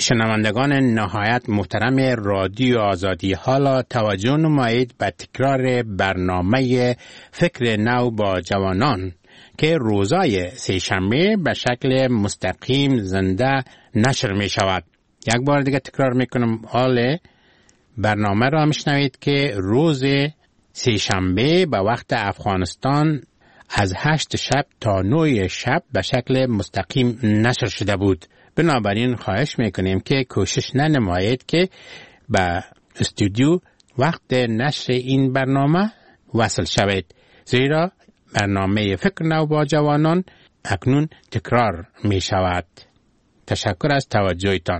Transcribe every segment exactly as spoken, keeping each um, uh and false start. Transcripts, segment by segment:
شنوندگان نهایت محترم رادیو آزادی، حالا توجه نمایید به تکرار برنامه فکر نو با جوانان که روزای سه‌شنبه به شکل مستقیم زنده نشر می شود. یک بار دیگه تکرار می کنم، حال برنامه را میشنوید که روز سه‌شنبه به وقت افغانستان از هشت شب تا نه شب به شکل مستقیم نشر شده بود. بنابراین خواهش میکنیم که کوشش ننمایید که به استودیو وقت نشر این برنامه وصل شوید، زیرا برنامه فکر نو با جوانان اکنون تکرار می شود. تشکر از توجهتان.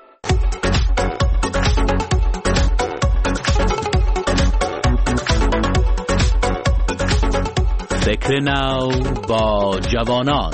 فکر نو با جوانان.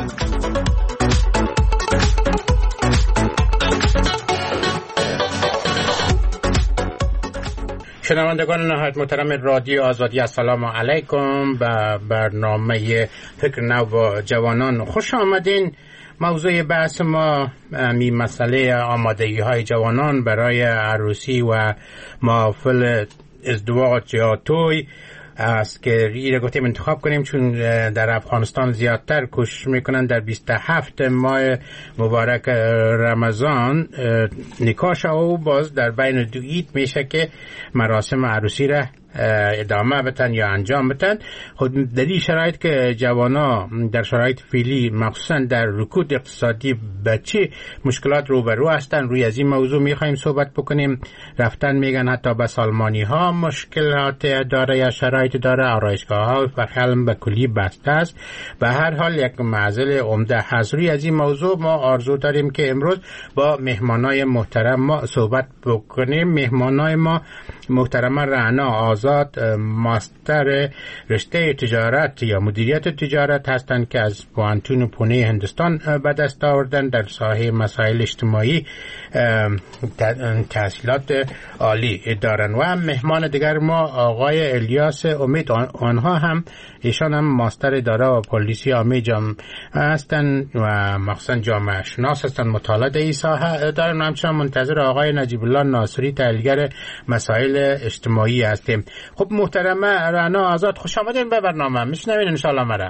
شنوندگان نهایت محترم رادیو آزادی، السلام علیکم. به برنامه فکر نو با جوانان خوش آمدین. موضوع بحث ما می مسئله آمادگی های جوانان برای عروسی و محافل ازدواج یا توی است که این را گفتیم انتخاب کنیم، چون در افغانستان زیادتر کوشش میکنن در بیست و هفت ماه مبارک رمضان نکاح و باز در بین دو عید میشه که مراسم عروسی را ادامه بتن یا انجام بتن. خود در این شرایط که جوانا در شرایط فعلی مخصوصا در رکود اقتصادی به چه مشکلات روبرو هستن، روی از این موضوع میخوایم صحبت بکنیم. رفتن میگن حتی به سالمانی ها مشکلات داره یا شرایط داره، آرایشگاه ها و خیلی به کلی بسته است. به هر حال یک معضل عمده هست. روی از این موضوع ما آرزو داریم که امروز با مهمانای محترم ما صحبت بکنیم. مهمانای ما محترم رعنا آزاد، ماستر رشته تجارت یا مدیریت تجارت هستند که از پوانتون پونه هندوستان به دست آوردن، در ساحه مسائل اجتماعی تحصیلات عالی دارن. و هم مهمان دیگر ما آقای الیاس امید، آنها هم ایشان هم ماستر اداره و پلیسی عامه جامعه هستند و مخصوصا جامعه شناس هستند، مطالعه این ساحه دارن. همچنان منتظر آقای نجیب الله ناصری، تحلیلگر مسائل اجتماعی هستیم. خب محترمه رعنا آزاد، خوش آمدین به برنامه. میشنوین ان شاء الله مرا.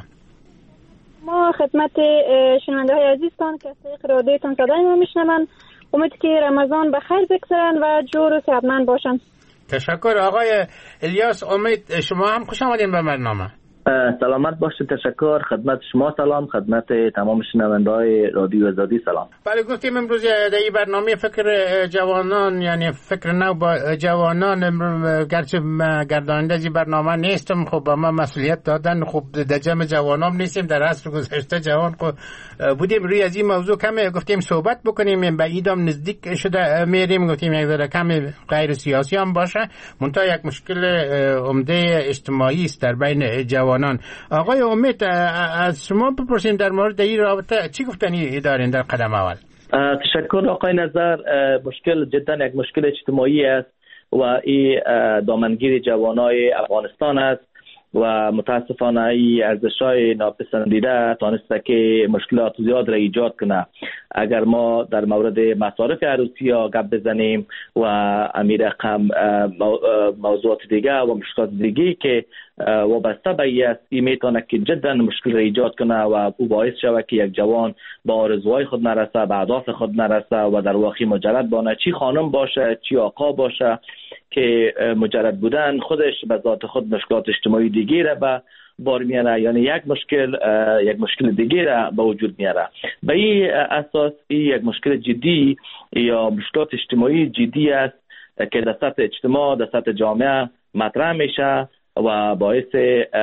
ما خدمت شنونده های عزیزتان که از طریق رادیوتان صدای ما میشنون، امید که رمضان بخیر بگذرن و جور و صحتمند باشن. تشکر. آقای الیاس امید، شما هم خوش آمدین به برنامه. سلامت باشید. تشکر. خدمت شما سلام، خدمت تمام شنونده‌های رادیو آزادی سلام. بله، گفتیم امروز در این برنامه فکر جوانان، یعنی فکر نو با جوانان، گرچه گرداننده این برنامه نیستم، خب ما مسئولیت دادن، خب در جمع جوانان نیستیم، در عصر گذشته جوان خب بودیم. روی از این موضوع کم گفتیم صحبت بکنیم، به ایدام نزدیک شده میریم، گفتیم یک ذره کم غیر سیاسی هم باشه، منتها یک مشکل عمده اجتماعی است در بین جوانان. آقای امید، از شما بپرسیم در مورد این رابطه چی گفتنی دارین در قدم اول؟ تشکر آقای نظر. مشکل جدا یک مشکل اجتماعی است و این دامنگیر جوانای افغانستان است و متاسفانه این ارزش‌های ناپسندیده تانسته که مشکلات زیاد را ایجاد کنه. اگر ما در مورد مصارف عروسی ها گپ بزنیم و امیر رقم موضوعات دیگه و مشکلات دیگه که وابسته به این است، این میتونه که جدا مشکل را ایجاد کنه و او باعث شود که یک جوان با آرزوهای خود نرسه، به اهداف خود نرسه و در واقع مجرد بانه، چی خانم باشه چی آقا باشه، که مجرد بودن خودش به ذات خود مشکلات اجتماعی دیگه را به بار میاره، یعنی یک مشکل یک مشکل دیگه را به وجود میاره. به این اساس این یک مشکل جدی یا مشکلات اجتماعی جدی است که در سطح اجتماع، در سطح جامعه مطرح میشه و باعث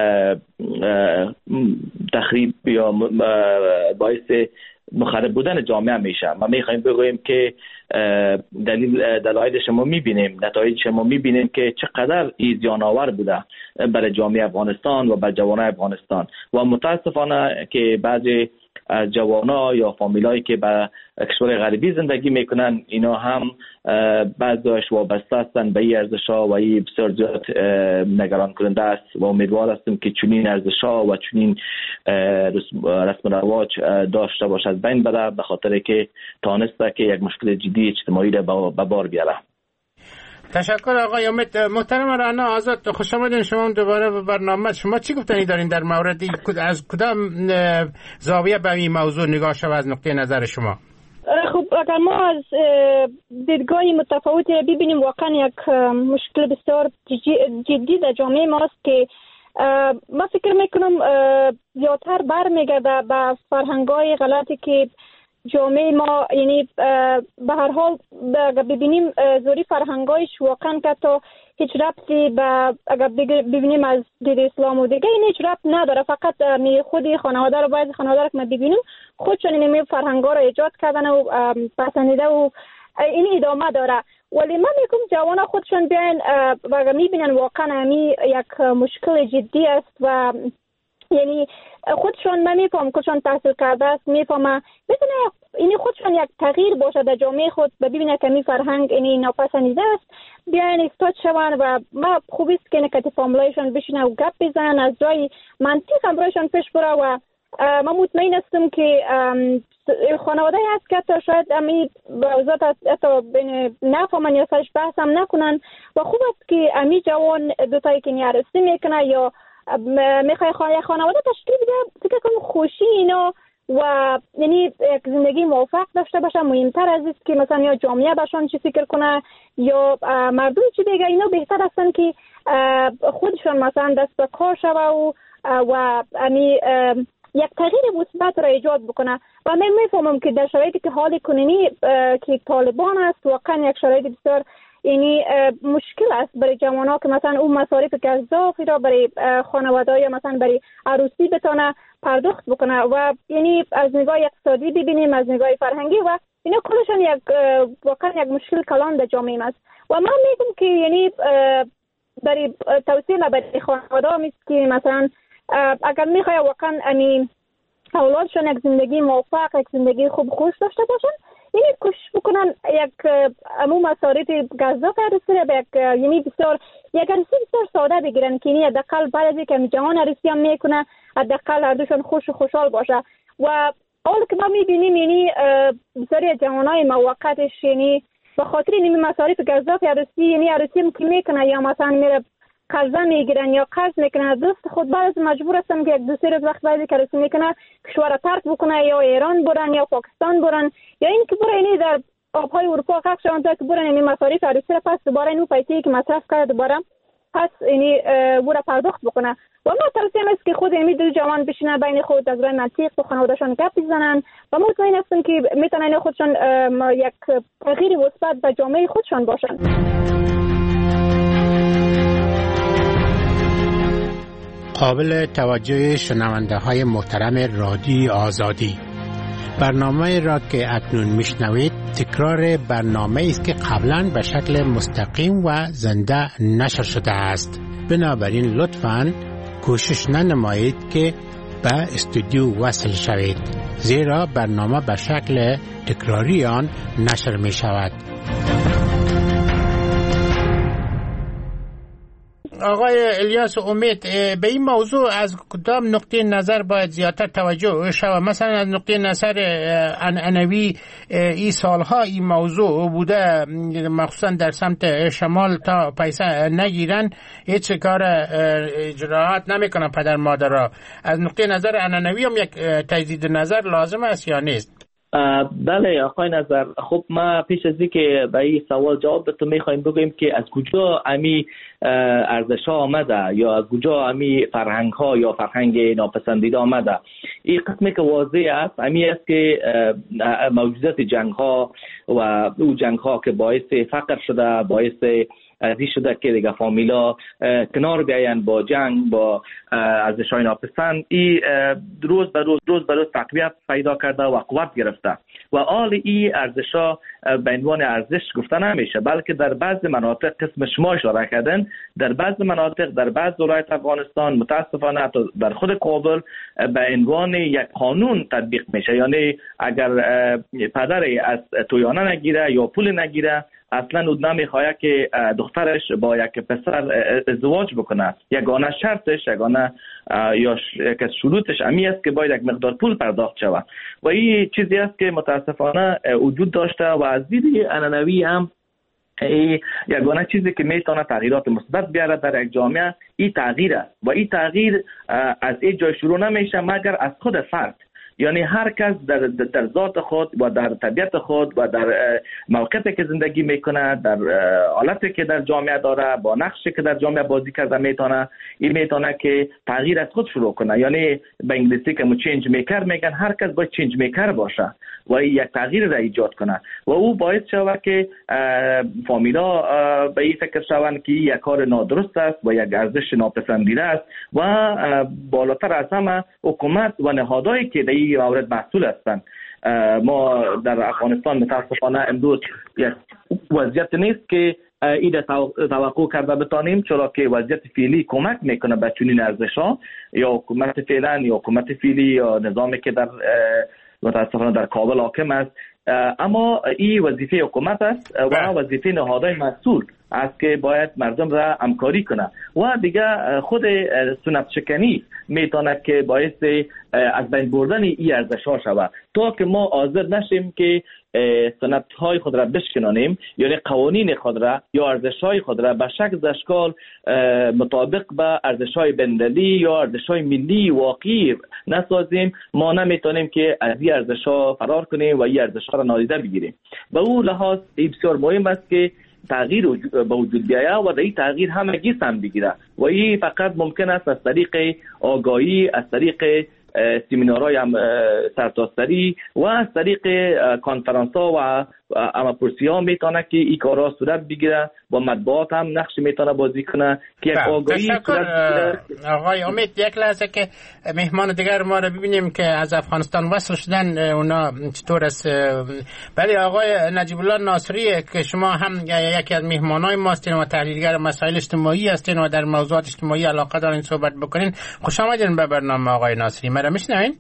تخریب یا باعث مخرب بودن جامعه میشه. ما میخوایم بگوییم که دلیل دلایل شما میبینیم، نتایج شما میبینیم که چقدر این زیان آور بوده برای جامعه افغانستان و برای جوانان افغانستان و متاسفانه که بعضی جوانا یا فامیلایی که به کشور غربی زندگی میکنن، اینا هم بعضیش وابسته هستند به این ارزش‌ها و این بسیار زیاد نگران کننده است و امیدوار هستم که چنین ارزش‌ها و چنین رسم و رواج داشته باشد بین بره، به خاطر که تانسته که یک مشکل جدی اجتماعی را به بار بیاره. تشکر آقای امید. محترم رانا آزاد، خوش آمدین شما دوباره به برنامه. شما چی گفتنی دارین در مورد از کدام زاویه به این موضوع نگاه شود از نقطه نظر شما؟ خب اگر ما از دیدگاه متفاوتی ببینیم، واقعا یک مشکل بسیار جدی در جامعه ماست که ما فکر میکنم زیادتر برمیگرده به فرهنگ‌های غلطی که جامعه ما، یعنی به هر حال ببینیم زوری فرهنگایش واقعا که تا هیچ ربطی به اگر ببینیم از دید اسلام و دیگه این هیچ ربط نداره، فقط می خودی خانواده رو باید خانواده رو که ما ببینیم خودشون این فرهنگا رو ایجاد کردن و پسندیده و این ادامه داره. ولی من میگم جوان خودشون بیاین و میبینن واقعا این یک مشکل جدی است و یعنی خودشون من میفهم خودشون تحصیل کرده است، میفهمه میتونه این خودشون یک تغییر باشه در جامعه خود، ببینه که این فرهنگ این ناپسندیده است، بیاین استاد شون و ما خوب است که نکته فامیلایشون بشینه و گپ بزنن، از جای منطق هم برایشون پیش بره و من مطمئن هستم که خانواده هست که تا شاید امی بوزات حتی بین نفهمن یا سرش بحث هم نکنن و خوب است که امی جوان دوتایی که نیارستی میکنه یا میخوای خانواده تشکیل بده، فکر کنم خوشی اینا و یعنی یک زندگی موفق داشته باشه مهمتر از است که مثلا یا جامعه باشن چی فکر کنه یا مردم چی بگه. اینا بهتر هستن که خودشون مثلا دست به کار شوه و و امی یک تغییر مثبت را ایجاد بکنه و من میفهمم که در شرایطی که حال کنونی که طالبان است واقعا یک شرایط بسیار یعنی مشکل است برای جوانها که مثلا اون مصارف گزافی را برای خانواده یا مثلا برای عروسی بتونه پرداخت بکنه و یعنی از نگاه اقتصادی ببینیم، از نگاه فرهنگی و اینا کلشون یک واقعا یک مشکل کلان در جامعه است و من میگم که یعنی برای توصیه برای خانواده میست که مثلا اگر میخوای واقعا امی اولادشون یک زندگی موفق، یک زندگی خوب خوش داشته باشن، یعنی کوشش بکنن یک امو مصارف گزاف عروسی را به یک یعنی بسیار یک عروسی بسیار ساده بگیرن که یعنی حداقل بعد از اینکه جوان عروسی هم میکنه حداقل هر دوشون خوش و خوشحال باشه و اول که ما میبینیم یعنی بسیاری جوانای موقتش یعنی به خاطر این مصارف گزاف عروسی یعنی عروسی هم که میکنه یا مثلا میره قرضه میگیرن یا قرض میکنن دوست خود بعد مجبور هستن که یک دو سه روز وقت بعدی که رسمی میکنه کشور ترک بکنه یا ایران برن یا پاکستان برن یا این که برن اینی در آبهای اروپا غرق شون تا که برن این مصارف عروسی را پس دوباره اینو پیسه‌ای که مصرف کرده دوباره پس اینی برا پرداخت بکنه و ما توصیه است که خود این دو جوان بشینن بین خود از راه منطق با خانواده‌شان گپ بزنن و مطمئن هستم که میتونن خودشون یک تغییر مثبت به جامعه خودشان باشن. قابل توجه شنونده های محترم رادیو آزادی، برنامه را که اکنون میشنوید تکرار برنامه است که قبلا به شکل مستقیم و زنده نشر شده است. بنابراین لطفاً کوشش ننمایید که به استودیو وصل شوید، زیرا برنامه به شکل تکراری آن نشر می شود. آقای الیاس امید، به این موضوع از کدام نقطه نظر باید زیادتر توجه شود؟ مثلا از نقطه نظر عنعنوی این سالها این موضوع بوده، مخصوصا در سمت شمال تا پیسه نگیرن هیچ کار اجراعات نمیکنن پدر مادرها. از نقطه نظر عنعنوی هم یک تجدید نظر لازم است یا نیست؟ بله آقای نظر، خب ما پیش از اینکه به این سوال جواب بتونیم میخوایم بگویم که از کجا امی ارزش ها آمده یا از کجا امی فرهنگ ها یا فرهنگ ناپسندیده آمده. این قسمی که واضح است امی است که موجودات جنگ ها و او جنگ ها که باعث فقر شده، باعث ازی شده که دیگه فامیلا کنار بیاین با جنگ، با ارزش‌های ناپسند، این روز به روز روز به روز تقویت پیدا کرده و قوت گرفته و آل این ارزش‌ها به عنوان ارزش گفته نمیشه، بلکه در بعض مناطق قسم شما اشاره کردن، در بعض مناطق در بعض ولایت افغانستان متاسفانه حتی در خود کابل به عنوان یک قانون تطبیق میشه. یعنی اگر پدری از تویانه نگیره یا پول نگیره، اصلا او نمیخواد که دخترش با یک پسر ازدواج بکنه. یگانه شرطش یگانه یا یک از شروطش امی است که باید یک مقدار پول پرداخت شود و این چیزی است که متاسفانه وجود داشته و از دید عنعنوی هم ای یگانه چیزی که میتونه تغییرات مثبت بیاره در یک جامعه این تغییر است و این تغییر از این جای شروع نمیشه مگر از خود فرد. یعنی هر کس در, در ذات خود و در طبیعت خود و در موقعیتی که زندگی میکنه، در حالتی که در جامعه داره، با نقشی که در جامعه بازی کرده میتونه این میتونه که تغییر از خود شروع کنه. یعنی به انگلیسی که چینج میکر میگن، هر کس باید چینج میکر باشه و این یک تغییر را ایجاد کنه و او باعث شود که فامیلا به این فکر شوند که یک کار نادرست است و یک ارزش ناپسندیده است و بالاتر از همه حکومت و نهادهایی که در این مورد مسئول هستند. ما در افغانستان متاسفانه امروز یک وضعیت نیست که این توقع کرده بتانیم، چرا که وضعیت فعلی کمک میکنه به چنین ارزش‌ها، یا حکومت فعلا یا حکومت فعلی یا نظامی که در متاسفانه در کابل حاکم است. اما این وظیفه حکومت است و وظیفه نهادهای مسئول است که باید مردم را همکاری کنه و دیگه خود سنت شکنی میتونه که باعث از بین بردن این ارزش‌ها شود تا که ما حاضر نشیم که سنت‌های خود را بشکنانیم، یعنی قوانین خود را یا ارزش‌های خود را به شکل و اشکال مطابق به ارزش‌های بین‌المللی یا ارزش‌های ملی واقعی نسازیم. ما نمیتونیم که از این ارزش‌ها فرار کنیم و این ارزش‌ها را نادیده بگیریم. به اون لحاظ بسیار مهم است که تغییر به وجود بیاید و در این تغییر همگی سهم بگیره و این فقط ممکن است از طریق آگاهی، از طریق سمینارهای هم سرتاسری و از طریق کانفرانس ها و اما پرسی ها میتونه که این کارها صورت بگیره و مطبوعات هم نقش میتونه بازی کنه که یک آگاهی صورت. آقای امید، یک لحظه که مهمان دیگر ما رو ببینیم که از افغانستان وصل شدن، اونا چطور است؟ بله آقای نجیب الله ناصری که شما هم یکی از مهمانای ماستین و تحلیلگر مسائل اجتماعی هستین و در موضوعات اجتماعی علاقه دارین صحبت بکنین، خوش آمدین به برنامه آقای ناصری. مرا میشنوین؟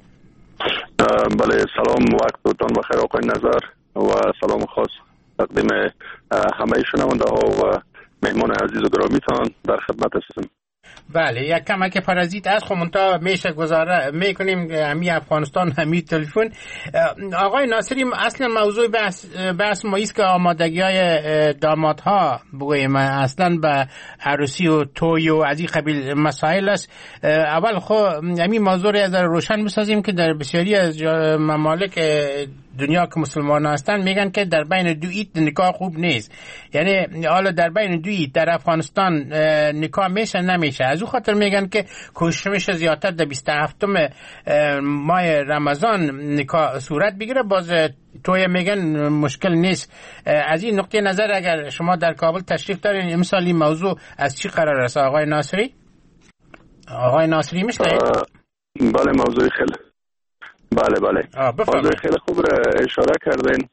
بله سلام، وقتتون بخیر آقای نظر و سلام خاص تقدیم همه شنونده ها و مهمان عزیز و گرامیتان در خدمت هستم. بله یک کمک پارازیت از خمونتا میشه گذاره میکنیم همی افغانستان همی تلفن. آقای ناصری، اصلا موضوع بحث, بحث ما ایست که آمادگی های دامادها بگویم اصلا به عروسی و توی و از این قبیل مسائل است. اول خو همی موضوع را از روشن بسازیم که در بسیاری از ممالک دنیا که مسلمان هستن میگن که در بین دو ایت نکاح خوب نیست. یعنی حالا در بین دو ایت در افغانستان نکاح میشه نمیشه، از او خاطر میگن که کوشش میشه زیادتر در بیست و هفتم ماه رمضان نکاح صورت بگیره، باز توی میگن مشکل نیست. از این نقطه نظر اگر شما در کابل تشریف دارین امسال این موضوع از چی قرار است آقای ناصری؟ آقای ناصری میشنید؟ بله موضوع خیلی بله بله موضوع خیلی خوب را اشاره کردین.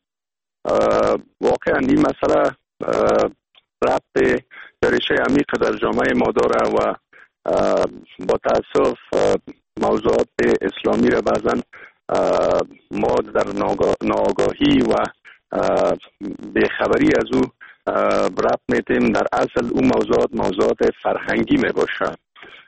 واقعا این مسئله ربط ریشه عمیق در جامعه ما داره و با تاسف موضوعات اسلامی را بعضا ما در ناآگاهی و بیخبری از او ربط میتیم. در اصل اون موضوعات موضوعات فرهنگی می باشه.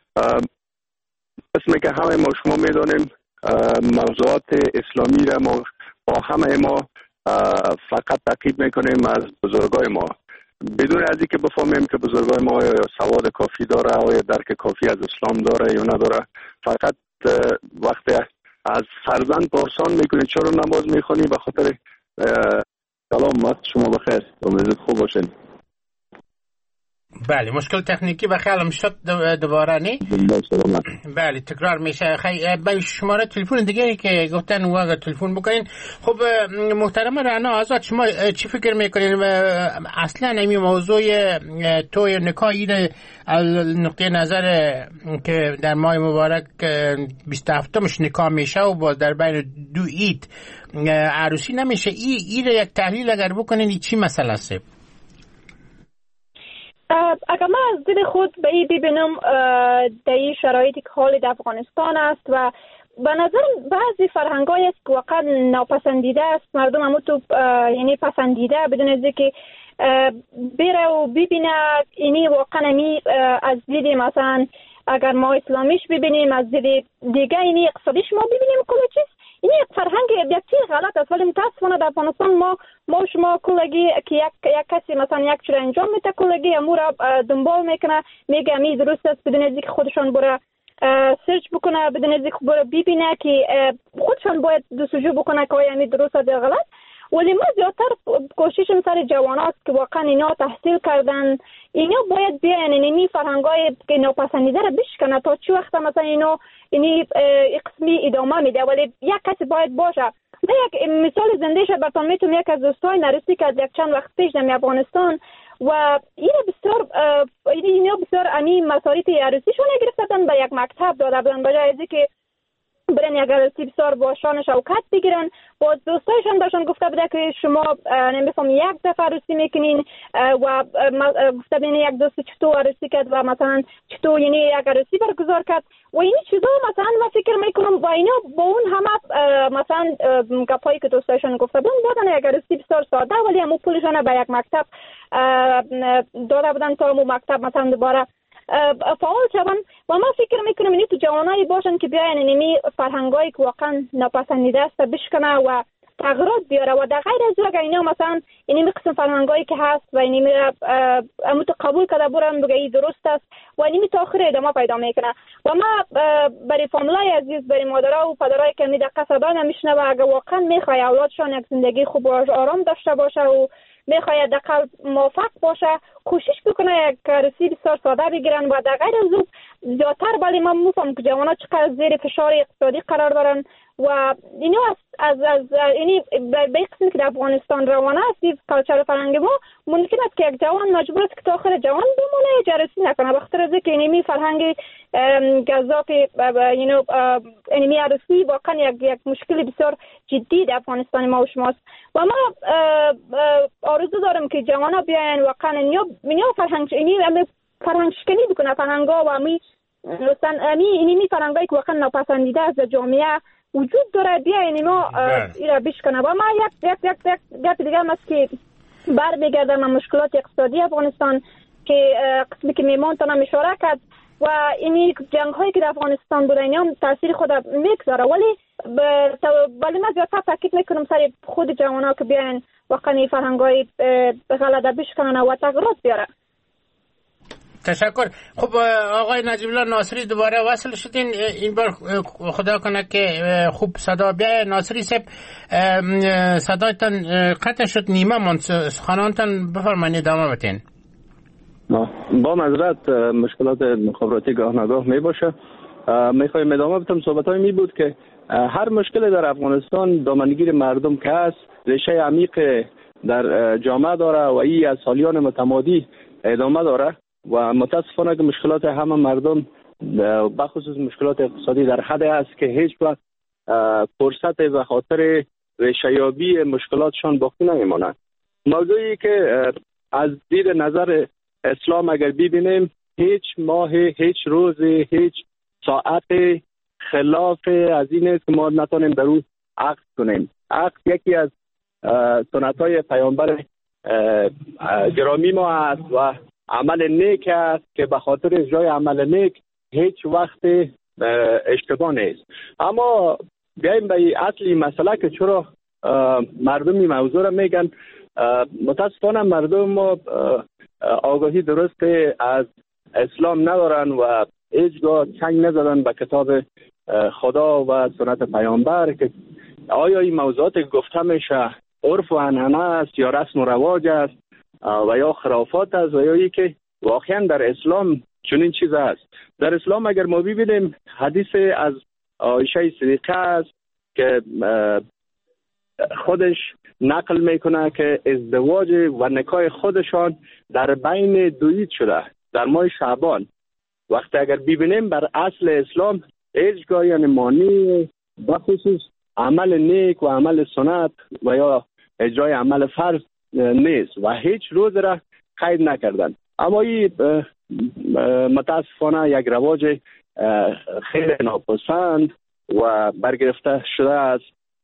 اسمی که همه ما شما میدانیم موضوعات اسلامی را ما با همه ما فقط تعقیب میکنیم از بزرگای ما بدون از اینکه بفهمیم که بزرگای ما یا سواد کافی داره و یا درک کافی از اسلام داره یا نداره. فقط وقتی از فرزند پرسان میکنی چرا نماز میخونی به خاطر سلام وقت شما بخیر، امیدوارم خوب باشین. بله مشکل تکنیکی به خیالم شد دوباره نی؟ بله تکرار میشه. خیلی به شماره تلفن دیگه که گفتن و اگر تلفن بکنین. خب محترم رعنا آزاد، شما چی فکر میکنین اصلا این موضوع توی نکاح این نقطه نظر که در ماه مبارک بیست و هفتمش نکاح میشه و باز در بین دو عید عروسی نمیشه، این این یک تحلیل اگر بکنین چی مسئله است؟ اگر من از دید خود به این ببینم در این شرایطی که حال در افغانستان است و به نظر بعضی فرهنگ‌های است که واقعا ناپسندیده است، مردم همون تو یعنی پسندیده بدون از اینکه بره و ببینه. اینی واقعا می از دید مثلا اگر ما اسلامیش ببینیم، از دید دیگه اینی اقتصادیش ما ببینیم کل چیز این یک فرهنگ بسیار غلط است. ولی متاسفانه در افغانستان ما ما شما کلگی که یک یک کسی مثلا یک چیز انجام میده کلگی امو را دنبال میکنه، میگه می درست است بدون از اینکه خودشان بره سرچ بکنه، بدون از اینکه بره ببینه که خودشان باید جستجو بکنه که آیا می درست است یا غلط. ولی ما زیادتر کوششم سر جوان است که واقعا اینا تحصیل کردن، اینا باید بیاین اینی فرهنگای که ناپسندیده را بشکنه تا چه وقت مثلا اینا اینی قسمی ادامه میده. ولی یک کسی باید باشه. من یک مثال زندهش براتون میتونم. یک از دوستای نرسی که یک چند وقت پیش در افغانستان و این بسیار اینا بسیار امی مصارف عروسیشون گرفتن به یک مکتب داده بودن، بجای از اینکه برن یک عروسی بسیار با شان شوکت بگیرن. باز دوستایشان بهشون گفته بوده که شما نمیفهم یک دفعه عروسی میکنین و گفته بین یک دوست چطور عروسی کرد و مثلا چطور یعنی یک عروسی برگزار کرد و این چیزا مثلا من فکر میکنم با اینا با اون همه مثلا گپایی که دوستایشان گفته بودن بودن یک عروسی بسیار ساده ولی همون پولشان به یک مکتب داده بودن تا همون مکتب مثلا دوباره فعال شدن. و ما فکر میکنم اینی تو جوانایی باشن که بیاین اینمی فرهنگایی که واقعا ناپسندیده است بشکنه و تغییرات بیاره و در غیر از اگر اینا مثلا اینمی قسم فرهنگایی که هست و اینمی امو تو قبول کرده برن بگه ای درست است و اینمی تاخیر ادامه پیدا میکنه. و ما برای فامیلای عزیز، برای مادرها و پدرایی که می دقیقه صدا نمیشنه و اگر واقعا میخواه اولادشان یک زندگی خوب و آرام داشته باشه و میخواد دقیقا موفق باشه، کوشش بکنه یک عروسی بسیار ساده بگیرن و در غیر از او زیادتر. ولی من میفهم که جوانان چقدر زیر فشار اقتصادی قرار دارن و اینو از از از اینی به قسمی که در افغانستان روانه است کالچر فرهنگ ما ممکن است که یک جوان مجبور است که تا آخر جوان بمونه عروسی نکنه به خاطر اینکه اینمی فرهنگ گزاف یعنی اینمی عروسی واقعا یک یک مشکل بسیار جدی در افغانستان ما و شماست. و ما آرزو دارم که جوانا بیاین واقعا اینیا اینیا فرهنگ اینی فرهنگ شکنی بکنه فرهنگا و می مثلا امی اینمی فرهنگایی که واقعا ناپسندیده از جامعه وجود داره بیاین ما ایرا بشکنه. و ما یک یک یک یک گپ دیگه هم است که برمیگردم به مشکلات اقتصادی افغانستان که قسمی که میمان تانم اشاره کرد و اینی جنگ هایی که در افغانستان بوده اینا هم تاثیر خود میگذاره. ولی ولی من زیادتر تاکید میکنم سر خود جوانها که بیاین واقعا فرهنگای غلط بشکنن و تغییرات بیاره. تشکر. خب آقای نجیب الله ناصری دوباره وصل شدین. این بار خدا کنه که خوب صدا بیایه. ناصری صاحب صدایتان قطع شد، نیمه من سخنانتان بفرمایید ادامه بدین. با معذرت مشکلات مخابراتی گاه نگاه می باشه. میخوایم ادامه بدم. صحبت های می بود که هر مشکل در افغانستان دامنگیر مردم که هست ریشه عمیق در جامعه داره و این از سالیان متمادی ادامه داره و متاسفانه که مشکلات همه مردم بخصوص مشکلات اقتصادی در حد است که هیچ وقت فرصت به خاطر ریشه‌یابی مشکلاتشان باقی نمیماند. موضوعی که از دید نظر اسلام اگر ببینیم هیچ ماه، هیچ روز، هیچ ساعت خلاف از این است که ما نتونیم در او عقد کنیم. عقد یکی از سنت‌های پیامبر گرامی ما است و عمل نیک است که به خاطر اجرای عمل نیک هیچ وقت اشتباه نیست. اما بیاییم به اصلی مسئله که چرا مردم این موضوع را میگن. متاسفانه مردم ما آگاهی درست از اسلام ندارن و هیچگاه چنگ نزدن به کتاب خدا و سنت پیامبر که آیا این موضوعات گفته میشه عرف و عنعنه است یا رسم و رواج است و یا خرافات است و یا ای که واقعا در اسلام چنین چیز است. در اسلام اگر ما ببینیم حدیث از عایشه صدیقه است که خودش نقل میکنه که ازدواج و نکاح خودشان در بین دوید شده در ماه شعبان. وقتی اگر ببینیم بر اصل اسلام هیچگاه یعنی مانی بخصوص عمل نیک و عمل سنت و یا اجرای عمل فرض نیست و هیچ روز را قید نکردن. اما این متاسفانه یک رواج خیلی ناپسند و برگرفته شده از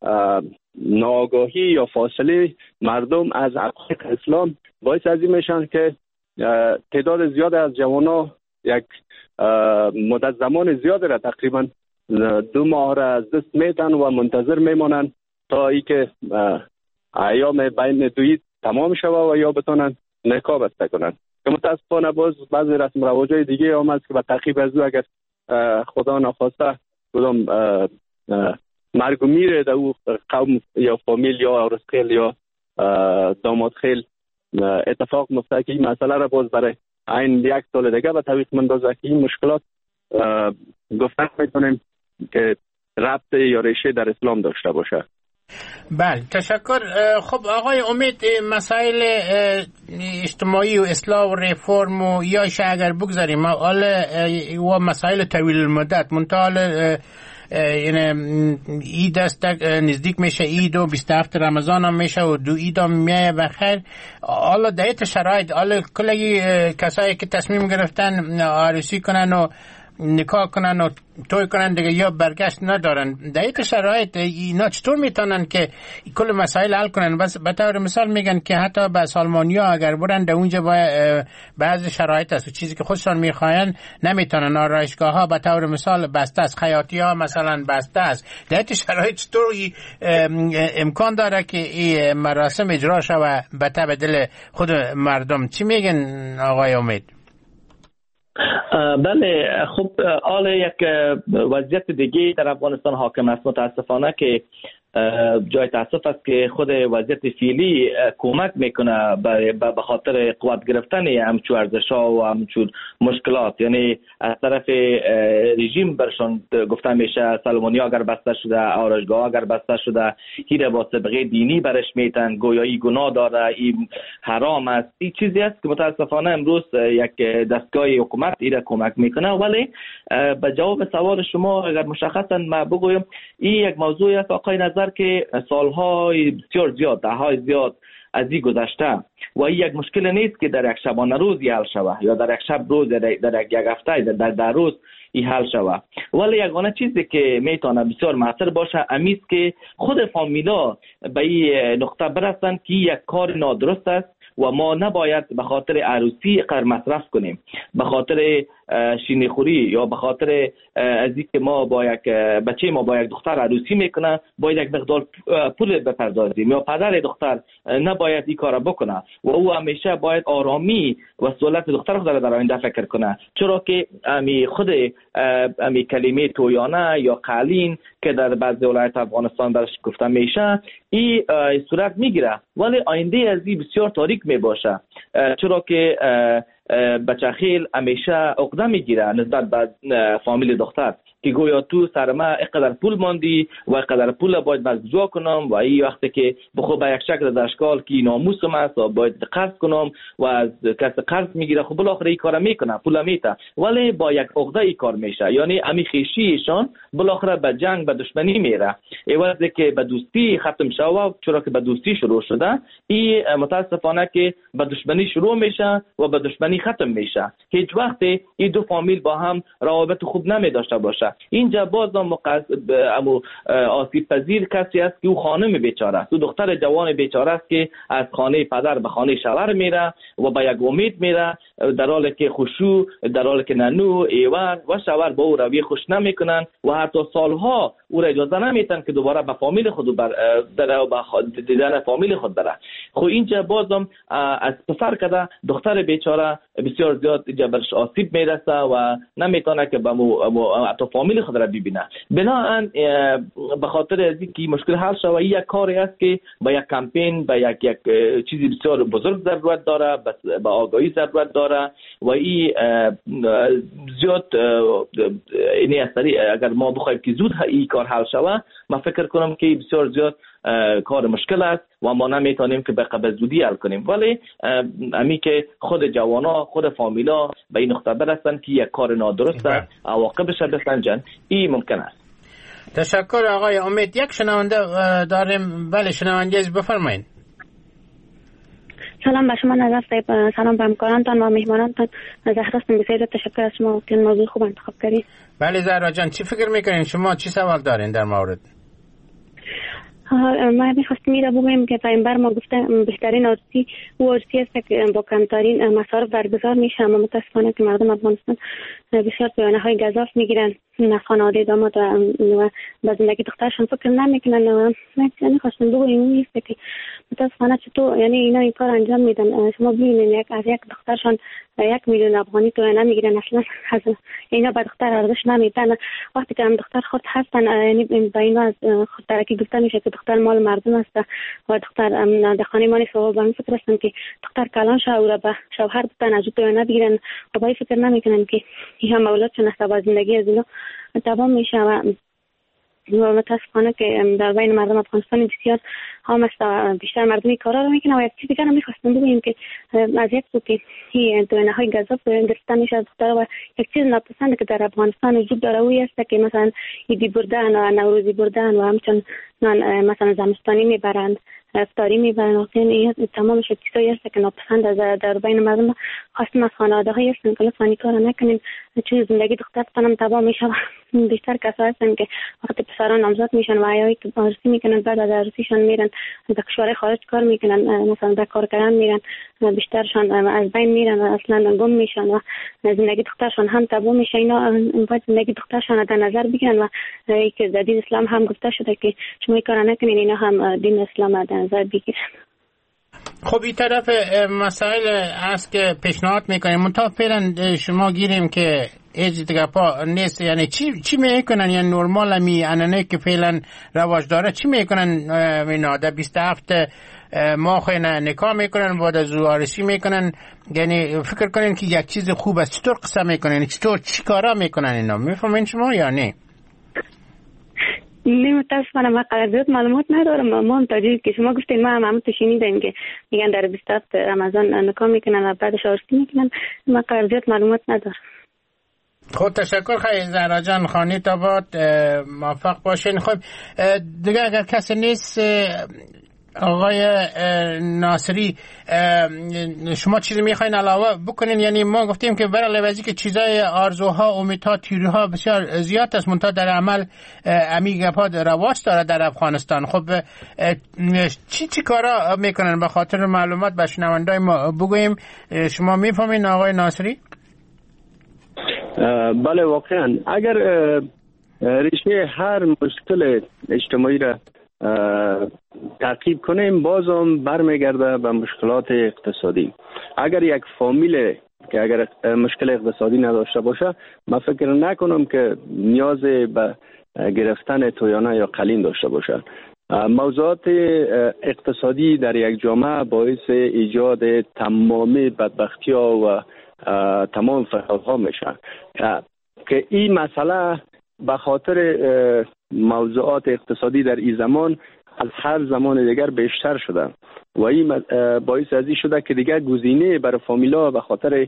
ناآگاهی یا فاصله مردم از عقاید اسلام باعث از این میشن که تعداد زیاد از جوانان یک مدت زمان زیاد را تقریبا دو ماه را از دست میتن و منتظر میمانن تا ای که ایام بین دوید تمام شود و یا بتونن نکاح بسته کنن. که متاسفانه باز بعضی رسم رواجای دیگه هم هست که به تعقیب از او اگر خدا نخواسته کدام مرگ و میره در او قوم یا فامیل یا عروس خیل یا داماد خیل اتفاق مفته که این مسئله را باز برای این یک سال دیگه به تعویق مندازه که این مشکلات گفتن میتونیم که ربط یا ریشه در اسلام داشته باشه. بله تشکر. خب آقای امید، مسائل اجتماعی و اصلاح و ریفرم و یایش اگر بگذاریم و مسائل طویل المدت منتحال یعنی عید است نزدیک میشه، عید و بیست و هفت رمضان هم میشه و دو عید هم میایه بخیر. حالا در شرایط حالا کلی کسایی که تصمیم گرفتن عروسی کنن و نکاح کنن و توی کنن دیگه یا برگشت ندارن، در این شرایط اینا چطور میتونن که کل مسائل حل کنن؟ بس به طور مثال میگن که حتی به سالمانیا اگر برن در اونجا بعضی شرایط است و چیزی که خودشان میخواین نمیتونن. آرایشگاه ها به طور مثال بسته است، خیاطی ها مثلا بسته است. در این شرایط چطور امکان داره که این مراسم اجرا شود به تبع دل خود مردم؟ چی میگن آقای امید؟ بله خب حال یک وضعیت دیگه در افغانستان حاکم است متاسفانه که جای تاسف است که خود وضعیت فعلی کمک میکنه به خاطر قوت گرفتن همچون ارزش‌ها و همچون مشکلات. یعنی از طرف رژیم برشان گفته میشه سالمانیا اگر بسته شده، آرایشگاه اگر بسته شده، هیره با سابقه دینی برش میتن، گویایی گناه داره، این حرام است. این چیزی است که متاسفانه امروز یک دستگاه حکومت ایره کمک میکنه. ولی به جواب سوال شما اگر مشخصا ما بگویم این یک موضوع است آقای نظر که سالهای بسیار زیاد، دههای زیاد از این گذشته و این یک مشکل نیست که در یک شبانه روز حل شود یا در یک شب روز در یک هفته در در روز این حل شود. ولی یگانه چیزی که میتونه بسیار مؤثر باشه امیست که خود فامیلا به این نقطه برسن که یک کار نادرست است و ما نباید به خاطر عروسی قدر مصرف کنیم، به خاطر شینی خوری یا به خاطر از اینکه ما با یک بچه ما با یک دختر عروسی میکنه باید یک مقدار پول بپردازیم یا پدر دختر نباید این کارو بکنه و او همیشه باید آرامی و سهولت دختر خود را در آینده فکر کنه. چرا که امی خود امی کلمه تویانه یا قالین که در بعضی ولایت افغانستان برش گفته میشه این صورت میگیره ولی آینده از این بسیار تاریک میباشه. چرا که بچه خیل همیشه عقده میگیره نسبت به فامیل دختر که گویا تو سر ما اینقدر پول ماندی و اینقدر پول باید مزجا کنم و این وقتی که بخو به یک شکل در اشکال که ناموسم است و باید قرض کنم و از کس قرض میگیره خب بالاخره این کار میکنه پول میته ولی با یک عقده این کار میشه. یعنی امی خیشیشان بالاخره به جنگ به دشمنی میره عوضی که به دوستی ختم شود. چرا که به دوستی شروع شده این متاسفانه که به دشمنی شروع میشه و به دشمنی ختم میشه. هیچ وقتی این دو فامیل با هم روابط خوب نمی داشته باشه. اینجا باز هم امو آسیب پذیر کسی است که او خانم بیچاره است، او دختر جوان بیچاره است که از خانه پدر به خانه شوهر میره و با یک امید میره در حالی که خشوع، در حالی که ننو ایوان و شوهر با او روی خوش نمیکنن و حتی سالها او را اجازه نمیتن که دوباره به فامیل خود بر بره و به دیدن فامیل خود بره. خب اینجا بازم از پسر کده دختر بیچاره بسیار زیاد اینجا برش آسیب میرسه و نمیتونه که به حتی فامیل خود را ببینه. بنابراین به خاطر از اینکه مشکل حل شود، یک کاری است که با یک کمپین، با یک یک چیزی بسیار بزرگ ضرورت داره، با آگاهی ضرورت داره و این زیاد اینی اصلی اگر ما بخوایم که زود این کار حل شود، من فکر کنم که بسیار زیاد کار مشکل است و ما نمیتونیم که به قبل زودی حل کنیم. ولی امی که خود جوانا، خود فامیلا به این نقطه برسن که یک کار نادرست است، عواقبش بسنجن، این ممکن است. تشکر آقای امید. یک شنونده داریم. بله شنونده بفرمایید. سلام به شما نظر صاحب، سلام به همکارانتان و مهمانانتان. زهرا هستم. بسیار تشکر از شما که موضوع خوب انتخاب کردید. بله زهرا جان، چی فکر میکنین شما؟ چی سوال دارین در مورد؟ ما میخواستم میره بگویم که پیامبر ما گفته بهترین آرزوی او آرزویی است که با کمترین مصارف برگزار میشه، اما متاسفانه که مردم افغانستان بسیار پیانه های گزاف میگیرن، خانواده داماد و به زندگی دخترشان فکر نمیکنن. و من خواستم بگویم این است که متاسفانه چطور یعنی اینا این کار انجام میدن. شما ببینید یک از یک دخترشان یک میلیون افغانی تو نمیگیرن، اصلا از اینا به دختر ارزش نمیدن. وقتی که هم دختر خود هستن یعنی به اینا از خود ترکی گفته میشه که دختر مال مردم است و دختر در خانه مانی صاحب به فکر هستن که دختر کلان شه و به شوهر بتن از تو نبگیرن و با فکر نمیکنن که این هم اولادشون است و زندگی از اینا تمام میشه. و و متاسفانه که در بین مردم افغانستان بسیار هم است و بیشتر مردمی کارا رو میکنن. و یک چیز دیگر هم میخواستم بگویم که از یک سو که این دوینه های گزاف گرفتن میشه از دختر و یک چیز ناپسند که در افغانستان وجود داره اوی است که مثلا ایدی بردن و نوروزی بردن و همچنان مثلا زمستانی میبرند، افطاری میبرن و این تمامش چیزایی است که ناپسند از در بین مردم. خواستم از خانواده های هستن که لطفا این کار نکنین، چون زندگی دخترتان تباه میشه. بیشتر کسا هستن که وقتی پسران نامزاد میشن و عیایی که عروسی میکنن، بعد از عروسیشان میرن در کشور خارج کار میکنن، مثلا در کار کردن میرن، بیشترشان از بین میرن و اصلا گم میشن و زندگی دخترشان هم تباه میشه. اینا باید زندگی دخترشان در نظر بگیرن و که در دین اسلام هم گفته شده که شما این کار نکنین، اینا هم دین اسلام در نظر بگیرن. خب این طرف مسائل است که پیشنهاد میکنیم، منتها فعلا شما گیریم که ایج دیگه پا نیست. یعنی چی چی میکنن؟ یعنی نورمال می انانه که فعلا رواج داره چی میکنن؟ اینا در بیست و هفت ماه نکاح میکنن، بعد از عروسی میکنن. یعنی فکر کنین که یک چیز خوب است. چطور قصه میکنن؟ چطور چی کارا میکنن اینا؟ میفهمین شما یا نه؟ نه متاسفانه من قدرت معلومات ندارم. ما تاجی که شما گفتین ما هم همون تو شنیدیم که میگن در بیست و هفت رمضان نکاح میکنن و بعدش عروسی میکنن. من قدرت معلومات ندارم. خب تشکر خیلی زهرا جان، خانه تا باد موفق باشین. خب دیگه اگر کسی نیست آقای ناصری شما چیزی میخواین علاوه بکنین؟ یعنی ما گفتیم که برای لوازی که چیزای آرزوها، امیدها، تیروها بسیار زیاد است، منتها در عمل امی گپا رواج داره در افغانستان. خب چی چی کارا میکنن؟ به خاطر معلومات به شنوندای ما بگویم. شما میفهمین آقای ناصری؟ بله واقعا اگر ریشه هر مشکل اجتماعی را تعقیب کنیم بازم برمیگرده به مشکلات اقتصادی. اگر یک فامیل که اگر مشکل اقتصادی نداشته باشه، من فکر نکنم که نیاز به گرفتن تویانه یا قلین داشته باشه. موضوعات اقتصادی در یک جامعه باعث ایجاد تمام بدبختی‌ها و تمام فسادها میشه که این مسئله به خاطر موضوعات اقتصادی در این زمان از هر زمان دیگر بیشتر شده و این باعث از این شده که دیگر گزینه برای فامیلا به خاطر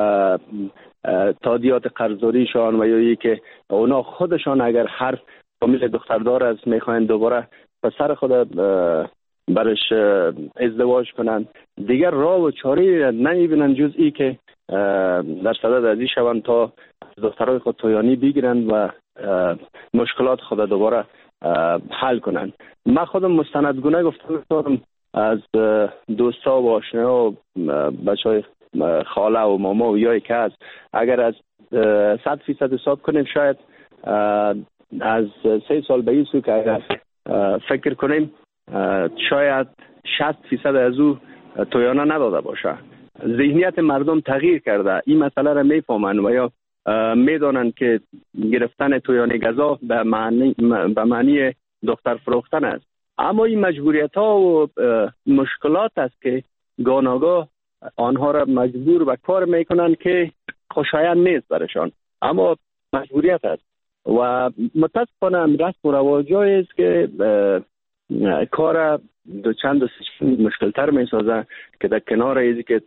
تادیات قرضداریشان و یا ای که اونا خودشان اگر هر فامیل دختردار از میخواین دوباره پسر خود برش ازدواج کنن، دیگر راه و چاره نمیبینن جز ای که در صدد از این شوند تا دخترای خود تویانی بگیرن و مشکلات خود دوباره حل کنن. من خودم مستندگونه گفتم از دوستا و آشنا و بچهای خاله و ماما و یای که از اگر از صد فیصد حساب کنیم شاید از سه سال به این سو که اگر فکر کنیم شاید شصت فیصد از او تویانه نداده باشه. ذهنیت مردم تغییر کرده، این مسئله را میفهمند و یا میدانند که گرفتن تویانه غذا به معنی به معنی دختر فروختن است. اما این مجبوریت ها و مشکلات است که گاه‌ناگاه آنها را مجبور به کار میکنند که خوشایند نیست برشان، اما مجبوریت است. و متاسفانه رسم و رواجایی است که کار دو چند و مشکل تر می سازه که در کنار ایزی که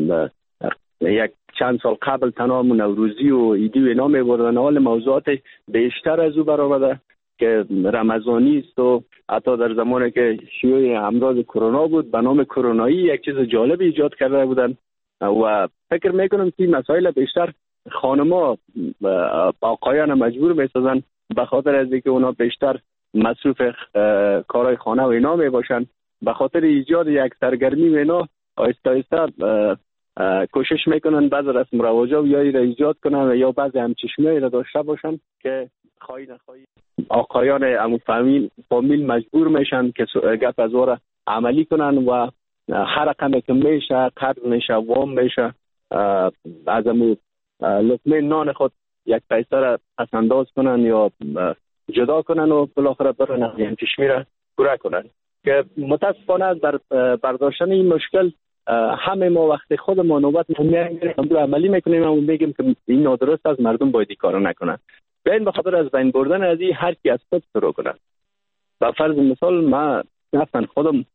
یک چند سال قبل تنها نوروزی و ایدی و اینا می بردن، حال موضوعات بیشتر از او برآمده که رمضانی است و حتی در زمانی که شیوع امراض کرونا بود به نام کرونایی یک چیز جالب ایجاد کرده بودن و فکر میکنم که مسائل بیشتر خانما آقایان مجبور میسازن به خاطر از اینکه اونا بیشتر مصروف کارهای خانه و اینا می باشن، به خاطر ایجاد یک سرگرمی و اینا آهسته آهسته کوشش میکنن بعض رسم رواجا یا را ایجاد کنن و یا بعض همچشمی را داشته باشن که خواهی نخواهی آقایان امو فامیل فامیل مجبور میشن که گپ از او را عملی کنن و هر رقمی که میشه قرض میشه وام میشه از امو لقمه نان خود یک پیسه را پسنداز کنن یا جدا کنن و بالاخره برن همچشمی را پورا کنن که متاسفانه در برداشتن این مشکل همه ما وقت خود ما نوبت میگیریم عملی میکنیم و میگیم که این نادرست است، مردم باید این کارو نکنن. بین به خاطر از بین بردن از این هر کی از خود شروع کنن. به فرض مثال من نفتن خودم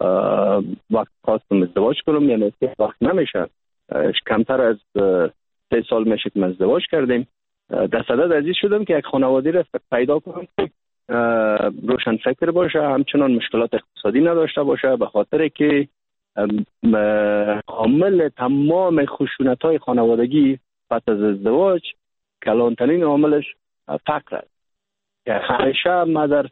وقت خواستم ازدواج کنم، یعنی وقت نمیشه کمتر از سه سال میشه که ازدواج کردیم، در صدد از این شدم که یک خانواده را پیدا کنم که روشن فکر باشه، همچنان مشکلات اقتصادی نداشته باشه، به خاطر که عامل تمام خشونت‌های خانوادگی پس از ازدواج کلانترین عاملش فقر است که همیشه ما در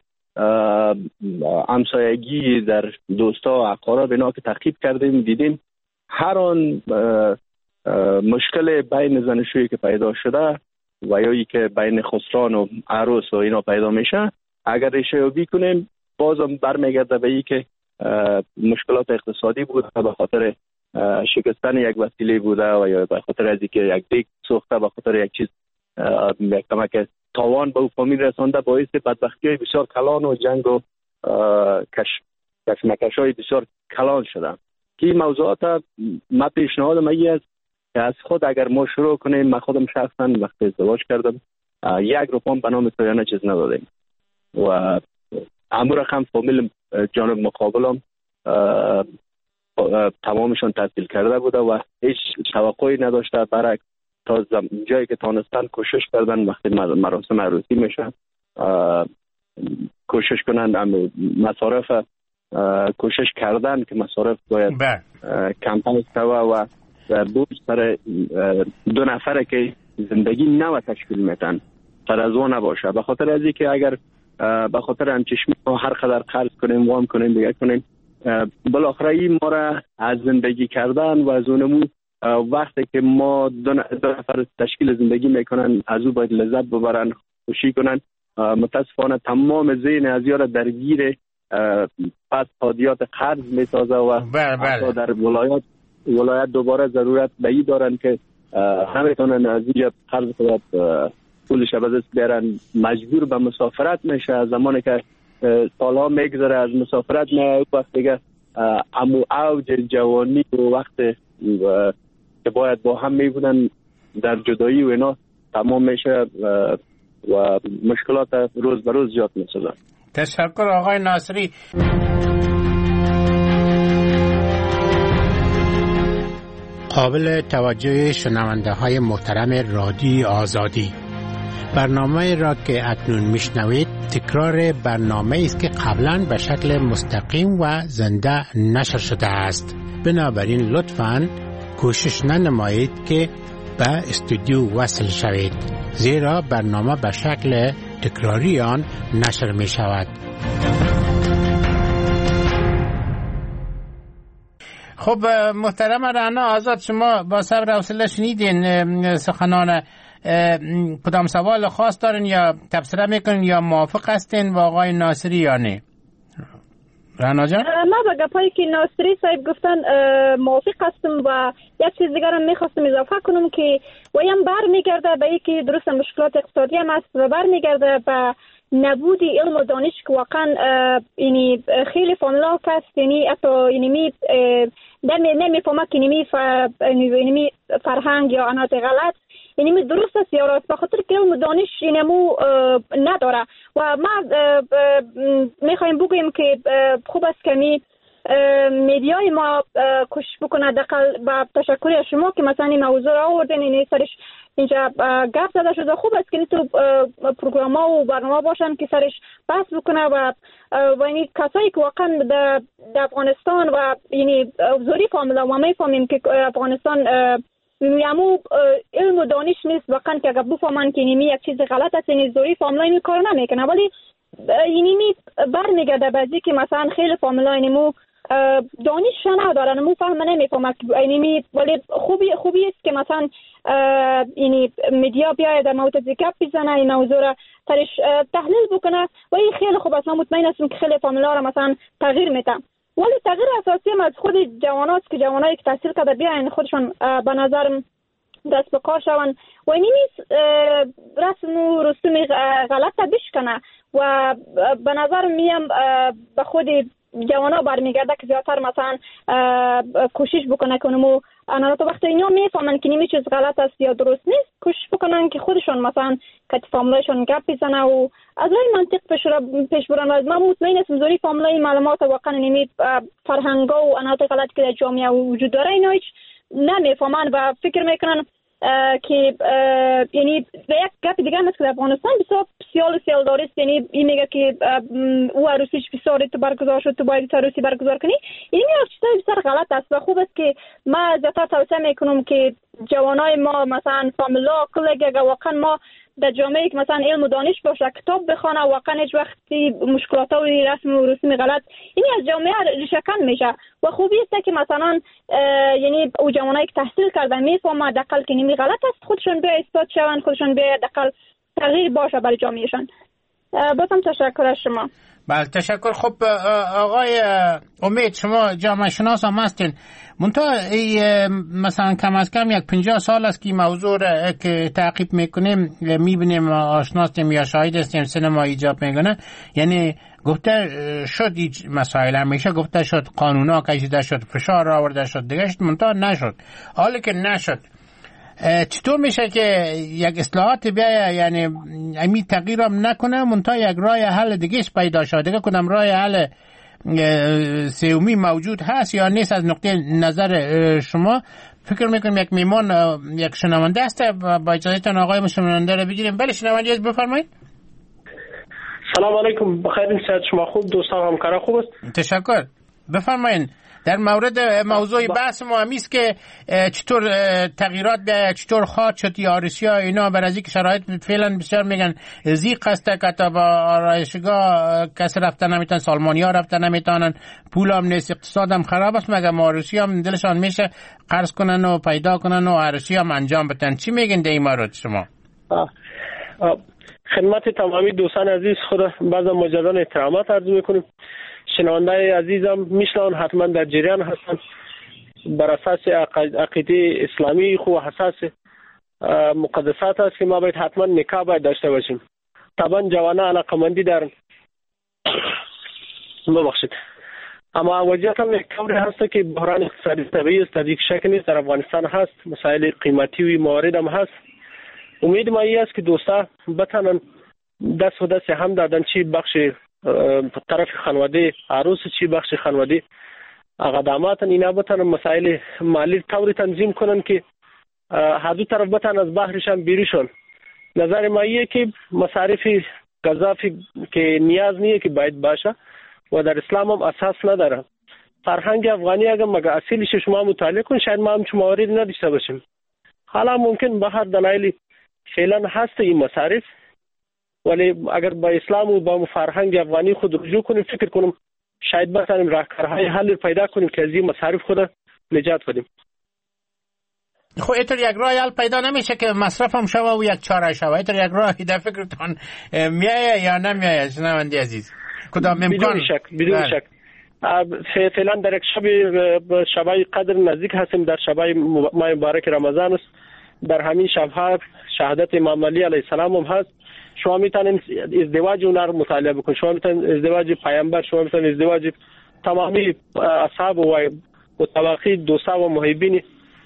همسایگی در دوستا و اقارب اینا که تعقیب کردیم دیدیم هر آن مشکل بین زن و شویی که پیدا شده و یا ای که بین خسران و عروس و اینا پیدا میشه، اگر ریشه یابی کنیم بازم برمیگرده به ای که مشکلات اقتصادی بود به خاطر شکستن یک وسیله بوده و یا به خاطر از اینکه یک دیگ سوخته به خاطر یک چیز یک کمک تاوان به او فامیل رسانده، باعث بدبختی های بسیار کلان و جنگ و کش کشمکش های بسیار کلان شدن. که این موضوعات ما پیشنهاد ما ای است که از خود اگر ما شروع کنیم، من خودم شخصا وقتی ازدواج کردم یک روپام به نام تویانه چیز ندادیم و امور هم فامیل جانب مقابلم تمامشون تحصیل کرده بوده و هیچ توقعی نداشته، برای تا جایی که تانستن کوشش کردن وقتی مراسم عروسی میشه کوشش کنند مصارف کوشش کردن که مصارف باید کمتر شوه و بوج سر دو نفره که زندگی نو تشکیل میتن سر از اون نباشه. به خاطر از اینکه اگر به خاطر همچشمی هر قدر قرض کنیم وام کنیم دیگه کنیم بالاخره این ما را از زندگی کردن و از اونمو وقتی که ما دو نفر تشکیل زندگی میکنن از او باید لذت ببرن خوشی کنن، متاسفانه تمام ذهن از یارا درگیر پس تادیات قرض میسازه و بله در ولایت ولایت دوباره ضرورت به این دارن که نمیتونن از اینجا قرض کنند پولش به دست بیارن، مجبور به مسافرت میشه. زمانی که سالها میگذره از مسافرت نه وقت دیگه امو اوج جوانی و وقت که باید با هم میبودن در جدایی و اینا تمام میشه و مشکلات روز به روز زیاد میشه. تشکر آقای ناصری. قابل توجه شنونده های محترم رادیوی آزادی، برنامه را که اکنون میشنوید تکرار برنامه است که قبلا به شکل مستقیم و زنده نشر شده است. بنابراین لطفاً کوشش ننمایید که به استودیو وصل شوید، زیرا برنامه به شکل تکراری آن نشر می شود. خب محترم رعنا آزاد، شما با صبر و حوصله شنیدین سخنان کدام سوال خاص دارین یا تبصره میکنین یا موافق هستین با آقای ناصری یا نه؟ رعنا جان؟ ما با گپایی که ناصری صاحب گفتن موافق هستم و یک چیز دیگر هم میخواستم اضافه کنم که ویم بر میگرده به اینکه درست مشکلات اقتصادی هم است و بر میگرده به نبود علم و دانش که واقعا یعنی خیلی فانلاک است، یعنی حتی یعنی نمیفهمه که یعنی فرهنگ یا عناصر غلط یعنی درست است یا راست، به خاطر که علم و دانش اینمو نداره و ما میخوایم بگوییم که خوب است که می میدیای ما کوشش بکنه. دقیقا با تشکر از شما که مثلا این موضوع را آوردین، این سرش اینجا گپ زده شده. خوب است که تو پروگرام ها و برنامه باشن که سرش بحث بکنه و و یعنی کسایی که واقعا در افغانستان و یعنی زوری فهمیدن و ما فهمیم که افغانستان یمو علم و دانش نیست واقعا که اگر بفهمن که اینمی یک چیز غلط است، یعنی زوری فاملا این کار نمیکنه، ولی اینمی برمیگرده بعضی که مثلا خیلی فاملا اینمو دانش ندارن، مو فهم نمیفهمه اینمی، ولی خوبی خوبی است که مثلا یعنی مدیا بیاید در موضوع گپ بزنه، این موضوع را ترش تحلیل بکنه و این خیلی خوب است. من مطمئن هستم که خیلی فاملا را مثلا تغییر میده، ولی تغییر اساسی هم از خود جواناست که جوانایی که تحصیل کرده بیاین خودشون به نظرم دست به کار شون و اینی رسم و رسوم غلط بشکنه و به نظر میم به خود جوانا برمیگرده که زیادتر مثلا کوشش بکنه که اونمو انانات وقتی اینا میفهمن که نیمی چیز غلط است یا درست نیست، کوشش بکنن که خودشون مثلا کتی فاملایشون گپ بزنه و از رای منطق پیش برن. از من مطمئن هستم زوری فاملای معلومات واقعا نیمی فرهنگا و انانات غلط که در جامعه وجود داره اینا هیچ نمیفهمن و فکر میکنن که یعنی به یک گپ دیگه مثل که افغانستان بسیار سیال سیال داریست، یعنی این میگه که او عروسیش بسیار تو برگزار شد تو باید عروسی برگزار کنی، این یک چیز بسیار غلط است و خوب است که ما زیادتر توصیه میکنم که جوانای ما مثلا فامیلا کلگه واقعا ما در جامعه که مثلا علم و دانش باشه، کتاب بخونه، واقعا هیچ وقتی مشکلات و رسم و رسوم غلط این از جامعه ریشه‌کن میشه و خوبی است که مثلا یعنی او جوانایی که تحصیل کردن میفهمن دقیقاً که نمی غلط است، خودشون بیا اثبات شون، خودشون بیا دقیقاً تغییر باشه برای جامعهشان. بازم تشکر از شما. بله تشکر. خب آقای امید شما جامعه شناس هم هستین، منتها مثلا کم از کم یک پنجاه سال است که موضوع را که تعقیب میکنیم میبینیم، آشناستیم یا شاهد هستیم سینما ایجاب میکنه، یعنی گفته شد مسائل همیشه گفته شد قانونا کشیده شد فشار آورده شد دیگه شد، منتها نشد. حالی که نشد چطور میشه که یک اصلاحات بیایه یعنی امی تغییر هم نکنه منتها یک راه حل دیگه پیدا شد؟ دیگه کدام راه حل سومی موجود هست یا نیست از نقطه نظر شما؟ فکر میکنم یک میمان یک شنونده است، با اجازهتون آقای شنونده رو بگیریم. بله شنونده است، بفرمایید. سلام علیکم، بخیر صحت شما خوب؟ دوستان همکارا خوب است؟ تشکر. بفرمایید. در مورد موضوع بحث ما همیست که چطور تغییرات به چطور خواهد شد یا آرایشگاه اینا بر از اینکه شرایط فعلا بسیار میگن زیق است که تا با آرایشگاه کسی رفتن نمیتونن، سالمانیا رفتن نمیتونن، پول هم نیست، اقتصاد هم خراب است، مگه آرایشی هم دلشان میشه قرض کنن و پیدا کنن و آرایشی هم انجام بدن. چی میگین در این مورد شما؟ آه. آه. خدمت تمامی دوستان عزیز خود بعض مجددا احترامات عرض میکنیم. شنونده عزیزم میشنون حتما در جریان هستند، بر اساس عقیده اسلامی خو حساس مقدسات است که ما باید حتما نکاح باید داشته باشیم. طبعا جوانان علاقمندی دارن، ببخشید، اما وضعیت هم یک طوری هست که بحران اقتصادی طبیعی است، در یک شک نیست، در افغانستان هست، مسائل قیمتی و موارد هم هست. امید ما این است که دوستا بتانن دست و دست هم دادن، چی بخش طرف خانواده عروس چی بخش خانواده اقدامات اینا بتانن مسائل مالی طوری تنظیم کنن که هر دو طرف بتانن از بحرشان بیرون. نظر ما ایه که مصارف گزافی که نیاز نیه که باید باشه و در اسلام هم اساس نداره. فرهنگ افغانی اگر مگه اصیلش شما مطالعه کن شاید ما هم چه موارد نداشته باشیم. حالا ممکن به هر دلایلی فعلا هست این مصارف، ولی اگر با اسلام و با فرهنگ افغانی خود رجوع کنیم فکر کنم شاید بتانیم راهکارهای حل پیدا کنیم که از این مصارف خود نجات بدیم. خب اینطور یک راه حل پیدا نمیشه که مصرف هم شوه و یک چاره شوه؟ اینطور یک راه در فکرتان میایه یا نمیایه شنوندی عزیز؟ کدام امکان؟ بدون شک بدون شک فعلا در یک شب شبای قدر نزدیک هستیم، در شبای ماه مبارک رمضان است. در همین شبها شهادت امام علی علیه السلام هم هست. شما میتونید ازدواج اونها رو مطالعه بکنید، شما میتونید ازدواج پیامبر، شما میتونید ازدواج تمامی اصحاب و متوقی دوستا و محبین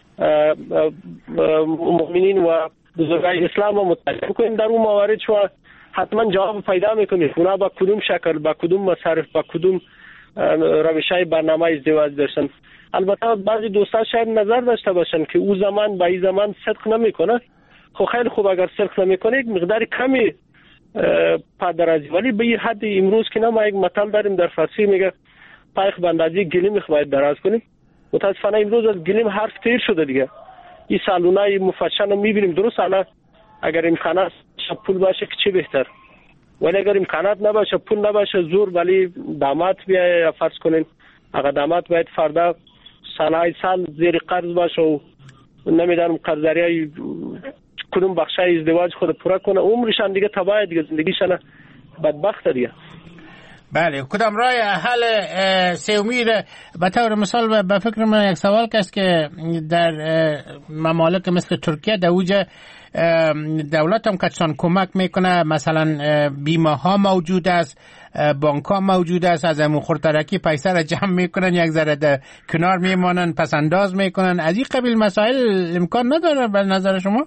مؤمنین و بزرگای اسلام رو مطالعه بکنید. در اون موارد شما حتما جواب پیدا میکنید اونا با کدوم شکل، با کدوم مصرف، با کدوم روشای برنامه ازدواج داشتن. البته بعضی دوستا شاید نظر داشته باشن که او زمان با این زمان صدق نمیکنه. خب خیلی خوب اگر صدق نمیکنه یک مقدار کمی پادرازی، ولی به این حد امروز که نه ما یک مثال داریم در فارسی میگه پایخ بندازی گلیم باید دراز کنیم. متاسفانه امروز از گلیم حرف تیر شده دیگه. این سالونای مفشن رو میبینیم، درست الان اگر امکانات پول باشه که چه بهتر، ولی اگر امکانات نباشه پول نباشه زور ولی داماد بیایه فرض کنین اگر داماد باید فردا سالهای سال زیر قرض باشه و نمیدانم قرضداری کدوم بخشای ازدواج خود پورا کنه، عمرشان دیگه تباه دیگه، زندگیشان بدبخت دیگه. بله، کدام راه حل سومی به طور مثال به فکر من یک سوال کست که در ممالک مثل ترکیه در اوج دولت هم کچان کمک میکنه، مثلا بیمه ها موجود است، بانک ها موجود است، از امون خورترکی پیسه را جمع میکنن، یک ذره در کنار میمانن، پس انداز میکنن. از این قبیل مسائل امکان نداره به نظر شما؟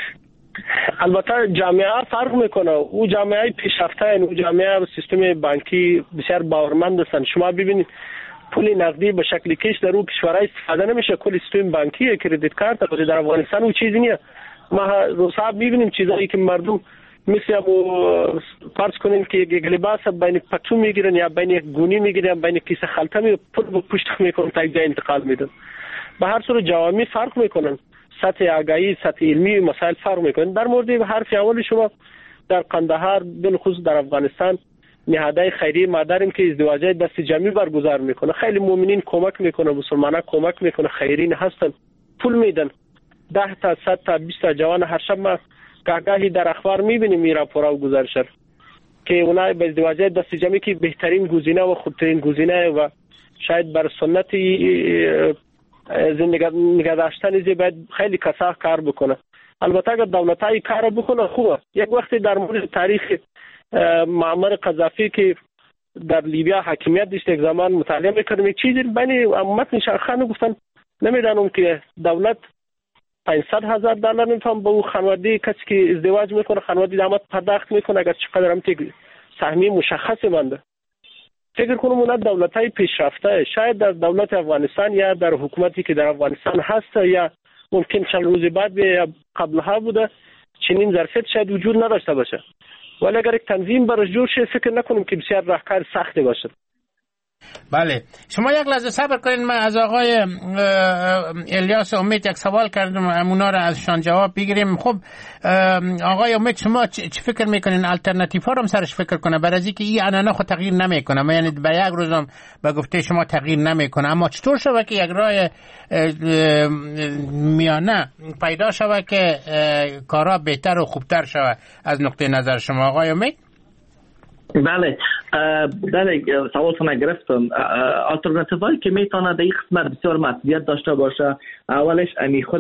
البته جامعه فرق میکنه، او جامعه پیشرفته این، او جامعه سیستم بانکی بسیار باورمند هستند. شما ببینید پول نقدی به شکل کش در او کشورهای استفاده نمیشه، کل سیستم بانکی کردیت کارت در افغانستان او چیزی نیست. ما روزها میبینیم چیزایی که مردم مثل ابو فرض کنیم که یک لباس بین پتو میگیرن یا بین یک گونی میگیرن، بین کیسه خلطه می پول به پشت میکنن تا یک جای انتقال میدن. به هر صورت جوامع فرق میکنن، سطح آگاهی، سطح علمی مسائل فرق میکنن. در مورد حرف اول شما در قندهار بالخصوص در افغانستان نهادهای خیریه ما داریم که ازدواجات دست جمعی برگزار میکنه، خیلی مؤمنین کمک میکنه، مسلمانان کمک میکنه، خیرین هستن، پول میدن. ده تا صد تا بیست تا جوان هر شب ما گاهی در اخبار میبینیم این راپورا و گزارش که اونها به ازدواجات دست جمعی که بهترین گزینه و خوبترین گزینه و شاید بر سنت زندگی نگه داشتن زی باید خیلی کسا کار بکنه. البته اگر دولت های کار بکنه خوبه. یک وقتی در مورد تاریخ معمر قذافی که در لیبیا حاکمیت داشت یک زمان مطالعه میکردم، یک چیزی بین امت نشانخانه گفتن نمیدانم که دولت پانصد هزار دلار میتونم به اون خانواده کسی که ازدواج میکنه خانواده داماد پرداخت میکنه اگر چقدر هم تیگ سهمی مشخصی مانده. فکر کنم اون دولت های پیشرفته شاید در دولت افغانستان یا در حکومتی که در افغانستان هست یا ممکن چند روز بعد یا قبلها بوده چنین ظرفیت شاید وجود نداشته باشه، ولی اگر یک تنظیم برش جور شه فکر نکنم که بسیار راهکار سختی باشه. بله، شما یک لحظه صبر کنید، من از آقای الیاس امید یک سوال کردم، اونا را از شان جواب بگیریم. خب آقای امید شما چه فکر میکنین الटरनेटिव ها رو سرش فکر کنه برای اینکه این انانه خود تغییر نمیکنه، یعنی به یک روزم به گفته شما تغییر نمیکنه، اما چطور شود که یک راه میانه پیدا شود که کارا بهتر و خوبتر شود از نقطه نظر شما آقای امید؟ بله بله سوالتون گرفتم. آلترناتیو هایی که میتونه در این قسمت بسیار مسئولیت داشته باشه، اولش امی خود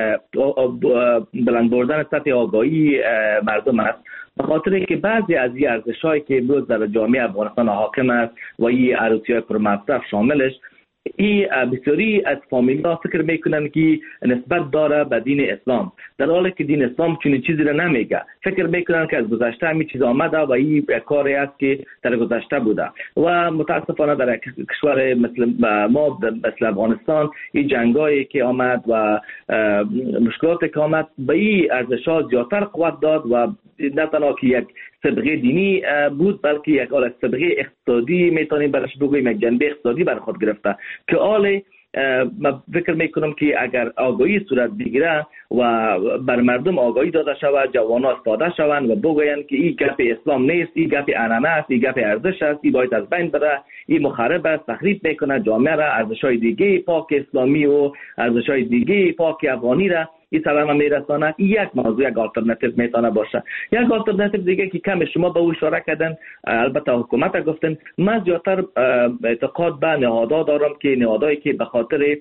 بلند بردن سطح آگاهی مردم است، به خاطر اینکه بعضی از این ارزش‌هایی که امروز در جامعه افغانستان حاکم است و این عروسی‌های پرمصرف شاملش، این بسیاری از فامیل‌ها فکر میکنن که نسبت داره به دین اسلام، در حالی که دین اسلام چنین چیزی را نمیگه. فکر میکنن که از گذشته همین چیز آمده و این کاری است که در گذشته بوده و متاسفانه در کشور مثل ما مثل افغانستان این جنگایی که آمد و مشکلاتی که آمد به این ارزش‌ها زیادتر قوت داد و نه تنها که یک سابقه دینی بود بلکه یک سابقه اقتصادی میتونیم برش بگوییم، یک جنبه اقتصادی بر خود گرفته که آل فکر میکنم که اگر آگاهی صورت بگیره و بر مردم آگاهی داده شود، جوانان استاده شوند و بگویند که این گپ اسلام نیست، این گپ عنعنه است، این گپ ارزش است، این باید از بین بره، این مخرب است، تخریب میکنه جامعه را، ارزش‌های دیگه پاک اسلامی و ارزش‌های دیگه پاک افغانی را این سلام میرسانه. یک موضوع یک آلترناتیو میتونه باشه. یک آلترناتیو دیگه که کم شما به او اشاره کردن، البته حکومت گفتن، من زیادتر اعتقاد به نهادها دارم که نهادهایی که به خاطر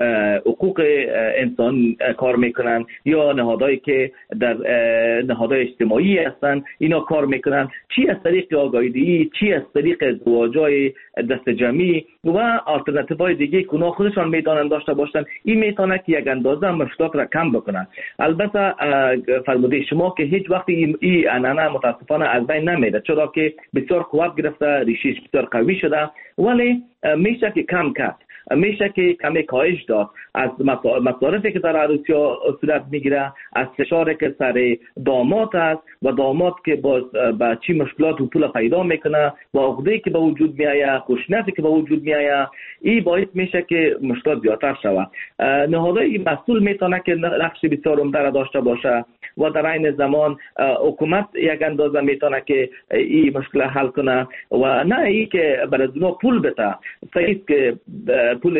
حقوق انسان کار میکنن یا نهادهایی که در نهادهای اجتماعی هستن اینا کار میکنن، چی از طریق آگاهی، چی از طریق ازدواج‌های دست جمعی و آلترناتیوهای دیگه که اونا خودشان میدانن داشته باشن، این میتونه که یک اندازه مشکلات را کم بکنن. البته فرموده شما که هیچ وقت این عنعنه متاسفانه از بین نمیره، چرا که بسیار قوت گرفته، ریشش بسیار قوی شده، ولی میشه که کم کرد، میشه که کمی کاهش داد از مصارفی که در عروسی‌ها صورت میگیره، از فشاری که سر داماد است و داماد که باز با چی مشکلات و پول پیدا میکنه و عقده‌ای که به وجود میآید، خشونتی که به وجود میآید، این باعث میشه که مشکلات زیادتر شود. نهادهای مسئول میتونه که نقش بسیار عمده داشته باشه و در عین زمان حکومت یک اندازه میتونه که این مشکل حل کنه و نه ای که برای اونا پول بده. صحیح که پول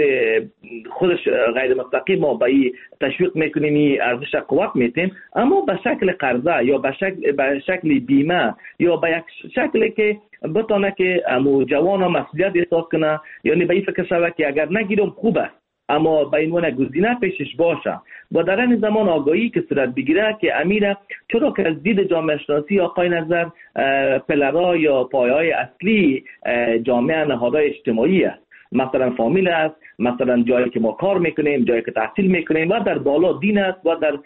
خودش غیر مستقیم ما به این تشویق میکنیم، این ارزش قوت میتیم، اما به شکل قرضه یا به شکل به شکل بیمه یا به یک شکلی که بتونه که امو جوان مسئولیت احساس کنه، یعنی به این فکر شود که اگر نگیرم خوبه اما به عنوان گزینه پیشش باشه و در این زمان آگاهی که صورت بگیره که امیره، چرا که از دید جامعه شناسی آقای نظر پلرها یا پایه‌های اصلی جامعه نهادهای اجتماعی است، مثلا فامیل است، مثلا جایی که ما کار میکنیم، جایی که تحصیل میکنیم و در بالا دین است و در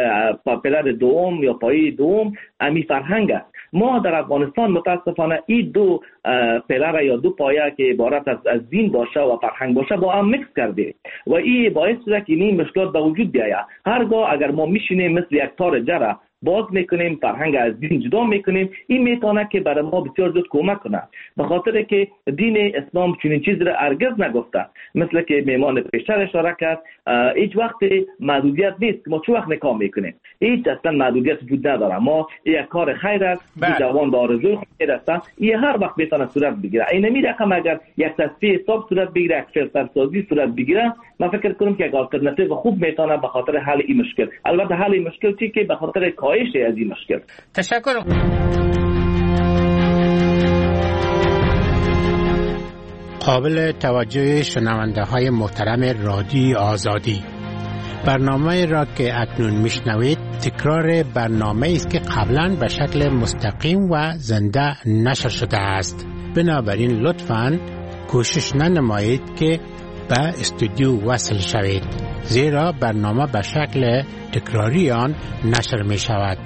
پلر دوم یا پایه دوم امی فرهنگ است. ما در افغانستان متاسفانه این دو پلر یا دو پایه که عبارت از از دین باشه و فرهنگ باشه با هم میکس کرده و این باعث شده که این مشکلات به وجود بیاید. هرگاه اگر ما میشینیم مثل یک تار جره باز میکنیم، فرهنگ از دین جدا میکنیم، این میتونه که برای ما بسیار زود کمک کنه، به خاطر که دین اسلام چنین چیزی را هرگز نگفته. مثل که میمان پیشتر اشاره کرد، هیچ وقت محدودیت نیست که ما چه وقت نکاح میکنیم، هیچ اصلا محدودیت وجود نداره. ما یک کار خیر است، جوان با آرزوی خیر هستن، این هر وقت میتونه صورت بگیره. اینمی رقم اگر یک تصفیه حساب صورت بگیره، یک فلترسازی صورت بگیره، من فکر کنم که یک آلترناتیو خوب میتونه به خاطر حل این مشکل. البته حل این مشکل چی که به خاطر کاهش از این مشکل. تشکر. قابل توجه شنونده های محترم رادیوی آزادی، برنامه را که اکنون میشنوید تکرار برنامه است که قبلا به شکل مستقیم و زنده نشر شده است. بنابراین لطفاً کوشش ننمایید که به استودیو وصل شوید، زیرا برنامه به شکل تکراری آن نشر می شود.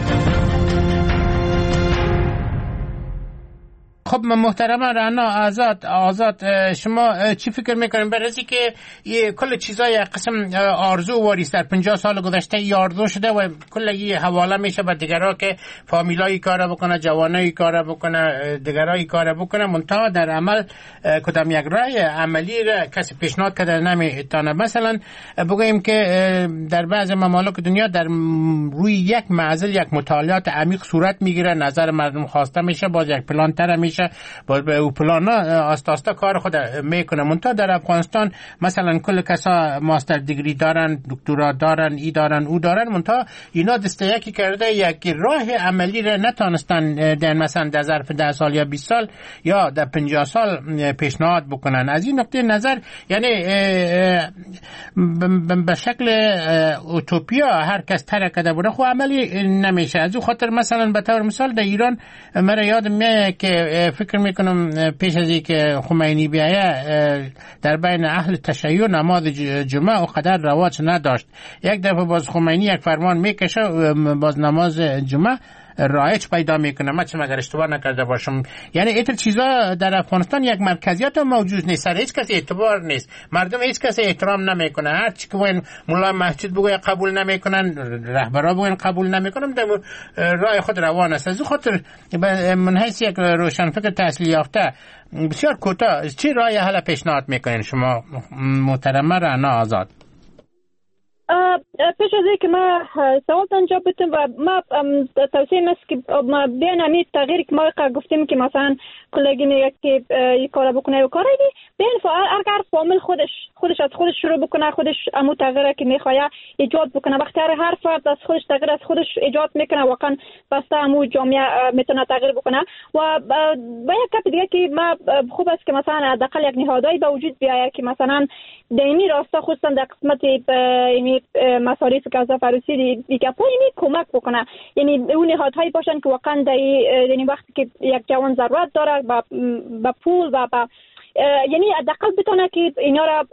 خب محترم رعنا آزاد آزاد شما چی فکر میکنین برای که یه کل چیزای قسم آرزو واریست در پنجاه سال گذشته یه آرزو شده و کل یه حواله میشه به دیگرها که فامیلایی کار بکنه، جوانایی کار بکنه، دیگرایی کار بکنه، منتها در عمل کدام یک راه عملی را کسی پیشنهاد کرده نمیتونه. مثلا بگوییم که در بعض ممالک دنیا در روی یک معضل یک مطالعات عمیق صورت میگیره، نظر مردم خواسته میشه، باز یک پلان تر میشه، باز به او پلان آستا آستا کار خود میکنه. منتها در افغانستان مثلا کل کسا ماستر دیگری دارن، دکترا دارن، ای دارن، او دارن، منتها اینا دسته یکی کرده یک راه عملی را نتونستن در مثلا در ظرف ده سال یا بیست سال یا در پنجاه سال پیشنهاد بکنن. از این نقطه نظر یعنی به شکل اوتوپیا هر کس ترکده بوده خو عملی نمیشه. از اون خاطر مثلا به طور مثال در ایران مرا یادم میاد که فکر میکنم پیش از اینکه خمینی بیایه در بین اهل تشیع نماز جمعه و قدر رواج نداشت. یک دفعه باز خمینی یک فرمان میکشه باز نماز جمعه رایج پیدا میکنه. من چه مگر اشتباه نکرده باشم، یعنی این چیزا در افغانستان یک مرکزیت موجود نیست، سر هیچ کسی اعتبار نیست، مردم هیچ کسی احترام نمیکنه، هر چی که بگن مولا مسجد بگه قبول نمیکنن، رهبرا بگن قبول نمیکنن، در راه خود روان است. از اون خاطر من حیث یک روشنفکر تحصیل یافته بسیار کوتاه چی راه حل پیشنهاد میکنین شما محترمه رعنا آزاد؟ پیش از اینکه ما سوال انجام بدم و ما توصیه است که ما بیان همین تغییری که ما گفتیم که مثلا کلگی میگه که این کارا بکنه و کاری بیان اگر فامیل خودش خودش از خودش شروع بکنه، خودش امو تغییری که میخواد ایجاد بکنه، وقتی هر فرد از خودش تغییر از خودش ایجاد میکنه واقعا بسته امو جامعه میتونه تغییر بکنه. و با یک کپ دیگه که ما خوب است که مثلا حداقل یک نهادایی به وجود بیاید که مثلا دینی راستا خصوصا در قسمت مصارف غذا فروشی دیگه پایینی کمک بکنه، یعنی اون نهادهایی باشن که واقعا در یعنی وقتی که یک جوان ضرورت داره با با پول و با یعنی حداقل بتونه که اینا را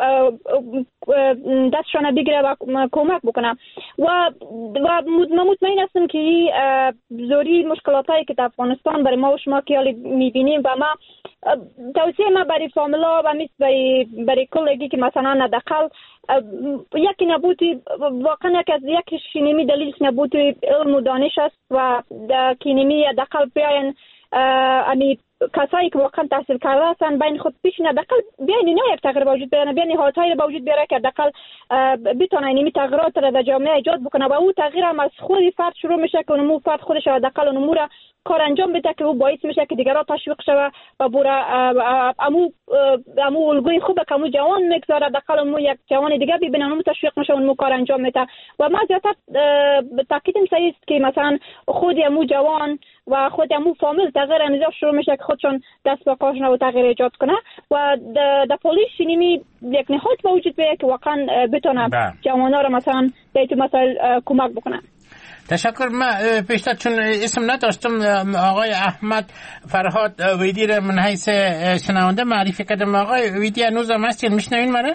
دستشان بگیره و کمک بکنه. و و مطمئن هستم که زوری مشکلاتایی که در افغانستان برای ما و شما که حالی میبینیم و ما توصیه ما برای فامیلا و مثل برای برای کلگی که مثلا حداقل یکی نبودی واقعا یک از یک شینیمی دلیلش نبودی علم و دانش است و کینیمی حداقل بیاین امی کسایی که واقعا تحصیل کرده هستن بین خود پیش حداقل بیاین اینا یک تغییر وجود بیارن، بیاین نهادهایی به وجود بیاره که حداقل بتونه اینمی تغییرات را در جامعه ایجاد بکنه و اون تغییر هم از خود فرد شروع میشه که اونمو فرد خودش حداقل اونمو را کار انجام بده که او باعث میشه که دیگران تشویق شوه و بوره امو امو الگوی خوبه که امو جوان میگذاره حداقل امو یک جوان دیگه ببینه اونمو تشویق میشه اونمو کار انجام میده. و ما زیادتر تاکیدم سعی است که مثلا خود امو جوان و خود امو فامیل تغییر انجام شروع میشه که خودشون دست به کارشون و تغییر ایجاد کنه و در پلیس نمی یک نهاد به وجود بیاره که واقعا بتونه جوان‌ها رو مثلا به این مسائل کمک بکنه. تشکر. من پیشتر چون اسم نداشتم آقای احمد فرهاد ویدی را من حیث شنونده معرفی کردم. آقای ویدی هنوز هم هستین میشنوین منه؟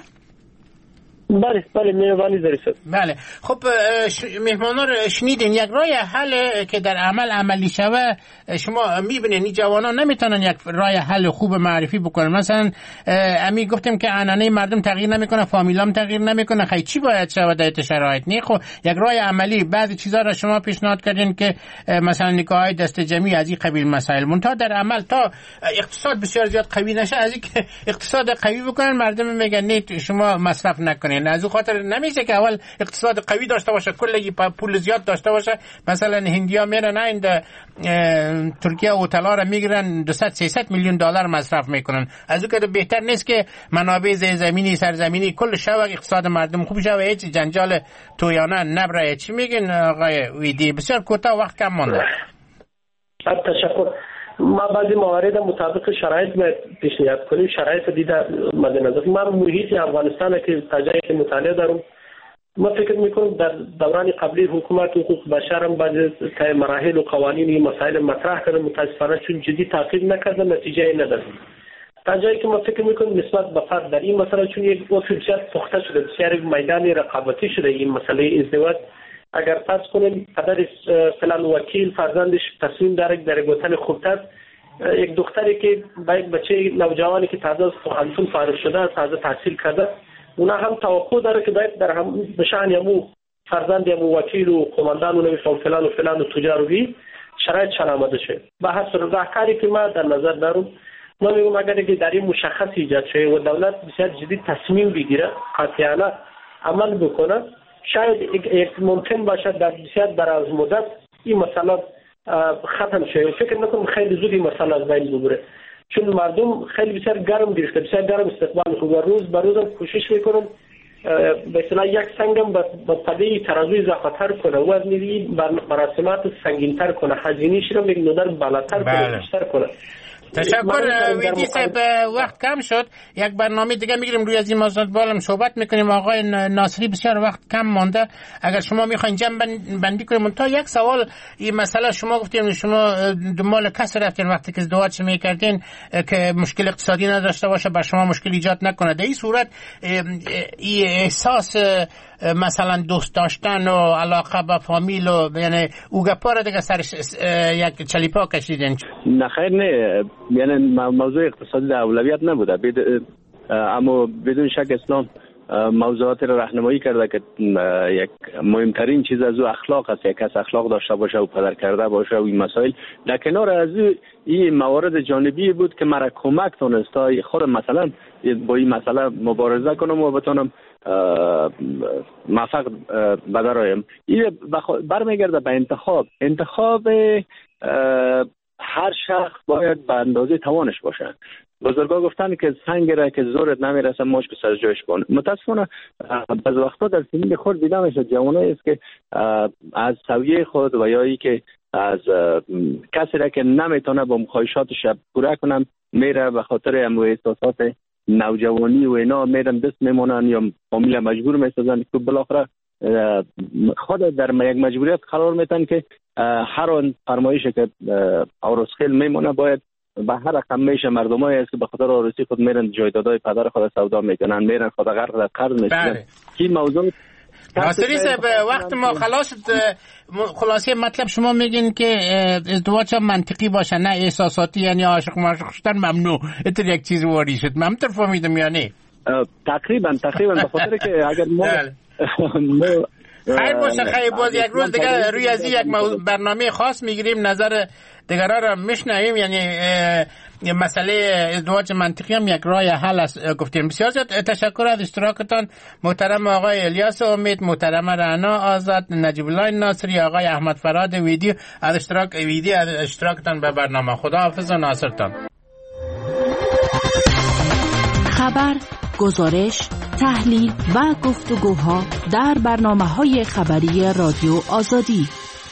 بله بله مهربانی دارید. بله خب مهمانا رو شنیدین. یک راه حل که در عمل عملی شوه شما میبینین این جوانان نمیتونن یک راه حل خوب معرفی بکنن. مثلا امی گفتیم که عنعنه مردم تغییر نمیکنه، فامیلام تغییر نمیکنه، خیلی چی باید شود در شرایط؟ نه خب یک راه عملی بعضی چیزا رو شما پیشنهاد کردین که مثلا نکاح دست جمعی از این قبیل مسائل، منتها در عمل تا اقتصاد بسیار زیاد قوی نشه از اینکه اقتصاد قوی بکنن مردم میگن نه شما مصرف نکنین. از اون خاطر نمیشه که اول اقتصاد قوی داشته باشه، کلی پول زیاد داشته باشه. مثلا هندیا میرن عند ترکیه هتل‌ها رو میگیرن دویست سیصد میلیون دلار مصرف میکنن. از اون که بهتر نیست که منابع زمینی سرزمینی کل شو اقتصاد مردم خوب شه و هیچ جنجال تویانه نبره. چی میگین آقای ویدی؟ بسیار کوتاه وقت کم مونده. تشکر. ما بعضی موارد مطابق شرایط پیشنهاد کنیم، شرایط دیده مد نظر. من محیط افغانستان که تجایی که مطالعه دارم، ما فکر میکنم در دوران قبلی حکومت حقوق بشر هم بعضی تا مراحل و قوانین مسائل مطرح کردن، متاسفانه چون جدی تعقیب نکردن نتیجه نداد. تجایی که ما فکر میکنم نسبت به فرد در این مسئله چون یک اصول پخته شده، بسیار میدان رقابتی شده این مسئله ازدواج. اگر فرض کنیم پدر فلان وکیل فرزندش تصمیم داره در گوتن خوبتر، یک دختری که با یک بچه نوجوانی که تازه پانتون فارغ شده تازه تحصیل کرده، اونا هم توقع داره که باید در هم بشان یمو فرزند یمو وکیل و قماندان و نمیفهم فلان و فلان و تجار و بی شرایط شان آماده شه. به حسب راهکاری که ما در نظر دارم ما میگم اگر که در این مشخص ایجاد شه و دولت بسیار جدی تصمیم بگیره قاطعانه عمل بکنه، شاید یک ممکن باشد در بسیار دراز مدت این مسئله ختم شه. فکر نکنم خیلی زود این مسئله از بین ببره چون مردم خیلی بسیار گرم گرفته، بسیار گرم استقبال خوب و روز به روز کوشش میکنن به اصطلاح یک سنگم با پده ترازوی اضافه‌تر کنه، وزنی مراسمات سنگین‌تر کنه، هزینه‌اش رو یک مقدار بالاتر کنه، بیشتر کنه. تشکر ویدی صاحب، وقت کم شد، یک برنامه دیگه میگیریم روی از این موضوعات بالم صحبت میکنیم. آقای ناصری بسیار وقت کم مانده، اگر شما میخواین جمع بندی کنیم. تا یک سوال، این مسئله شما گفتیم شما دنبال کس رفتین وقتی که ازدواج میکردین که مشکل اقتصادی نداشته باشه، بر شما مشکل ایجاد نکنه. در این صورت این احساس مثلا دوست داشتن و علاقه به فامیل و یعنی او گپا را دیگه سرش یک چلیپا کشیدین؟ نه خیر، نه، یعنی موضوع اقتصادی در اولویت نبوده، بید... اما بدون شک اسلام موضوعات را راهنمایی کرده که یک مهمترین چیز از او اخلاق است. یک کس اخلاق داشته باشه و پدر کرده باشه و این مسائل. در کنار از او این موارد جانبی بود که مرا کمک تونسته خود مثلا با این مسئله مبارزه کنم و بتونم موفق بدرایم. این برمیگرده به انتخاب. انتخاب هر شخص باید به اندازه توانش باشه. بزرگا گفتن که سنگ را که زورت نمیرسه مشک سر جایش کن. متاسفانه بعض وقتا در سنین خود دیده میشه جوانایی است که از سویه خود و یا ای که از کسی را که نمیتونه با خواهشاتش پوره کنن میره به خاطر امو احساسات نوجوانی و اینا میرن دست میمونن یا فامیل مجبور میسازن که بالاخره خود در یک مجبوریت قرار میتن که هر آن فرمایش که عروسخیل میمونه باید به هر رقم میشه. مردمایی است که به خاطر عروسی خود میرن جایدادهای پدر خود سودا میکنن، میرن خود غرق در قرض میشن. این موضوع ناصری صاحب وقت ما خلاص خلاصه مطلب شما میگین که ازدواج منطقی باشه نه احساساتی، یعنی عاشق معشوق شدن ممنوع. اتر یک چیز واری شد من تر فهمیدم یا نه؟ تقریبا تقریبا به خاطر که اگر ما خیر باشه خیر باز یک روز دیگه روی از یک برنامه خاص میگیریم، نظر دیگران را میشنویم. یعنی مسئله ازدواج منطقی هم یک راه حل است گفتیم. بسیار زیاد تشکر از اشتراکتان محترم آقای الیاس امید، محترم رعنا آزاد، نجیب الله ناصری، آقای احمد فراد ویدی از اشتراک ویدی از اشتراکتان به برنامه. خدا حافظ و ناصرتان. خبر، گزارش، تحلیل و گفتگوها در برنامه‌های خبری رادیو آزادی.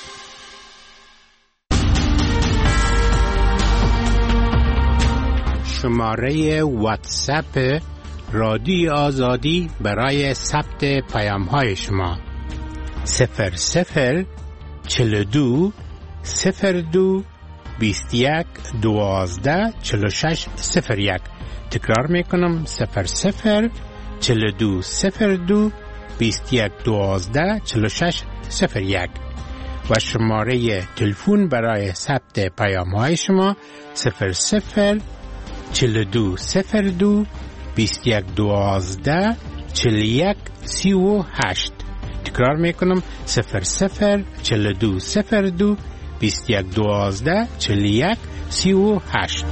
شماره واتساپ رادیو آزادی برای ثبت پیام‌های شما صفر صفر چهل و دو صفر دو بیست و یک دوازده چهل و شش صفر یک. تکرار میکنم صفر صفر چهل و دو صفر دو بیست و یک دوازده چهل و شش صفر یک و شماره تلفن برای ثبت پیام‌های شما صفر صفر چهل و دو صفر دو بیست و یک دوازده چهل و یک سی و هشت. تکرار میکنم صفر صفر چهل و دو صفر دو بیست و یک دوازده چهل و یک سی و هشت.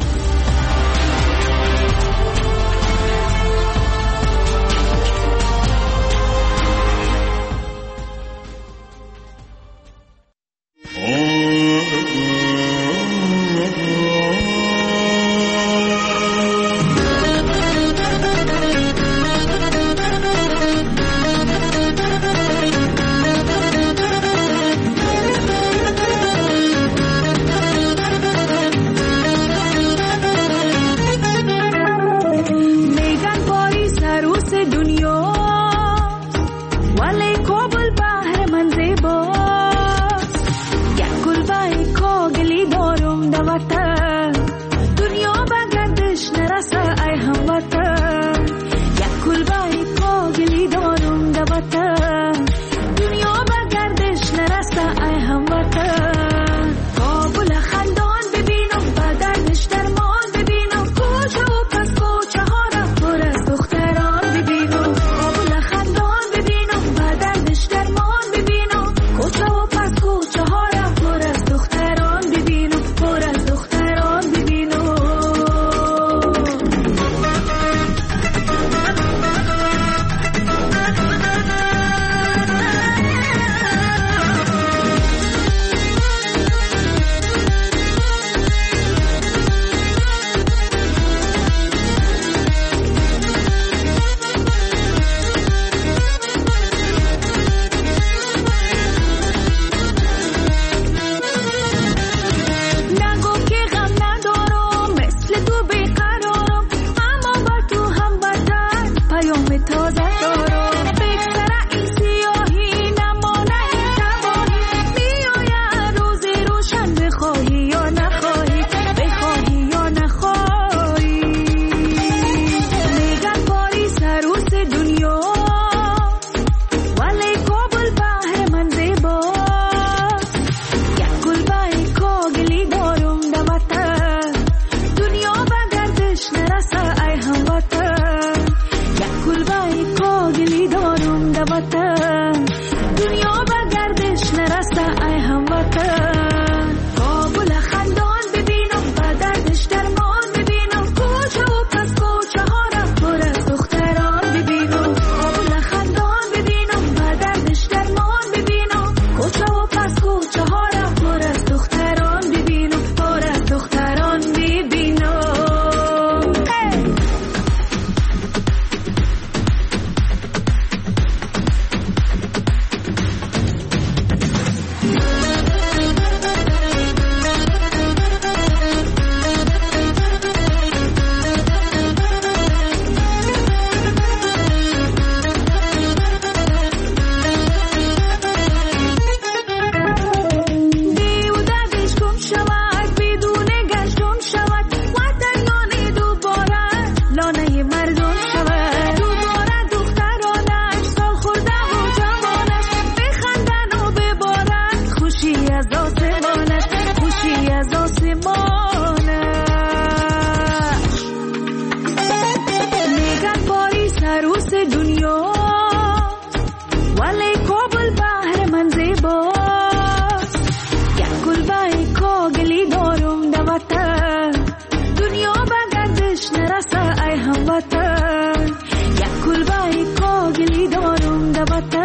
شود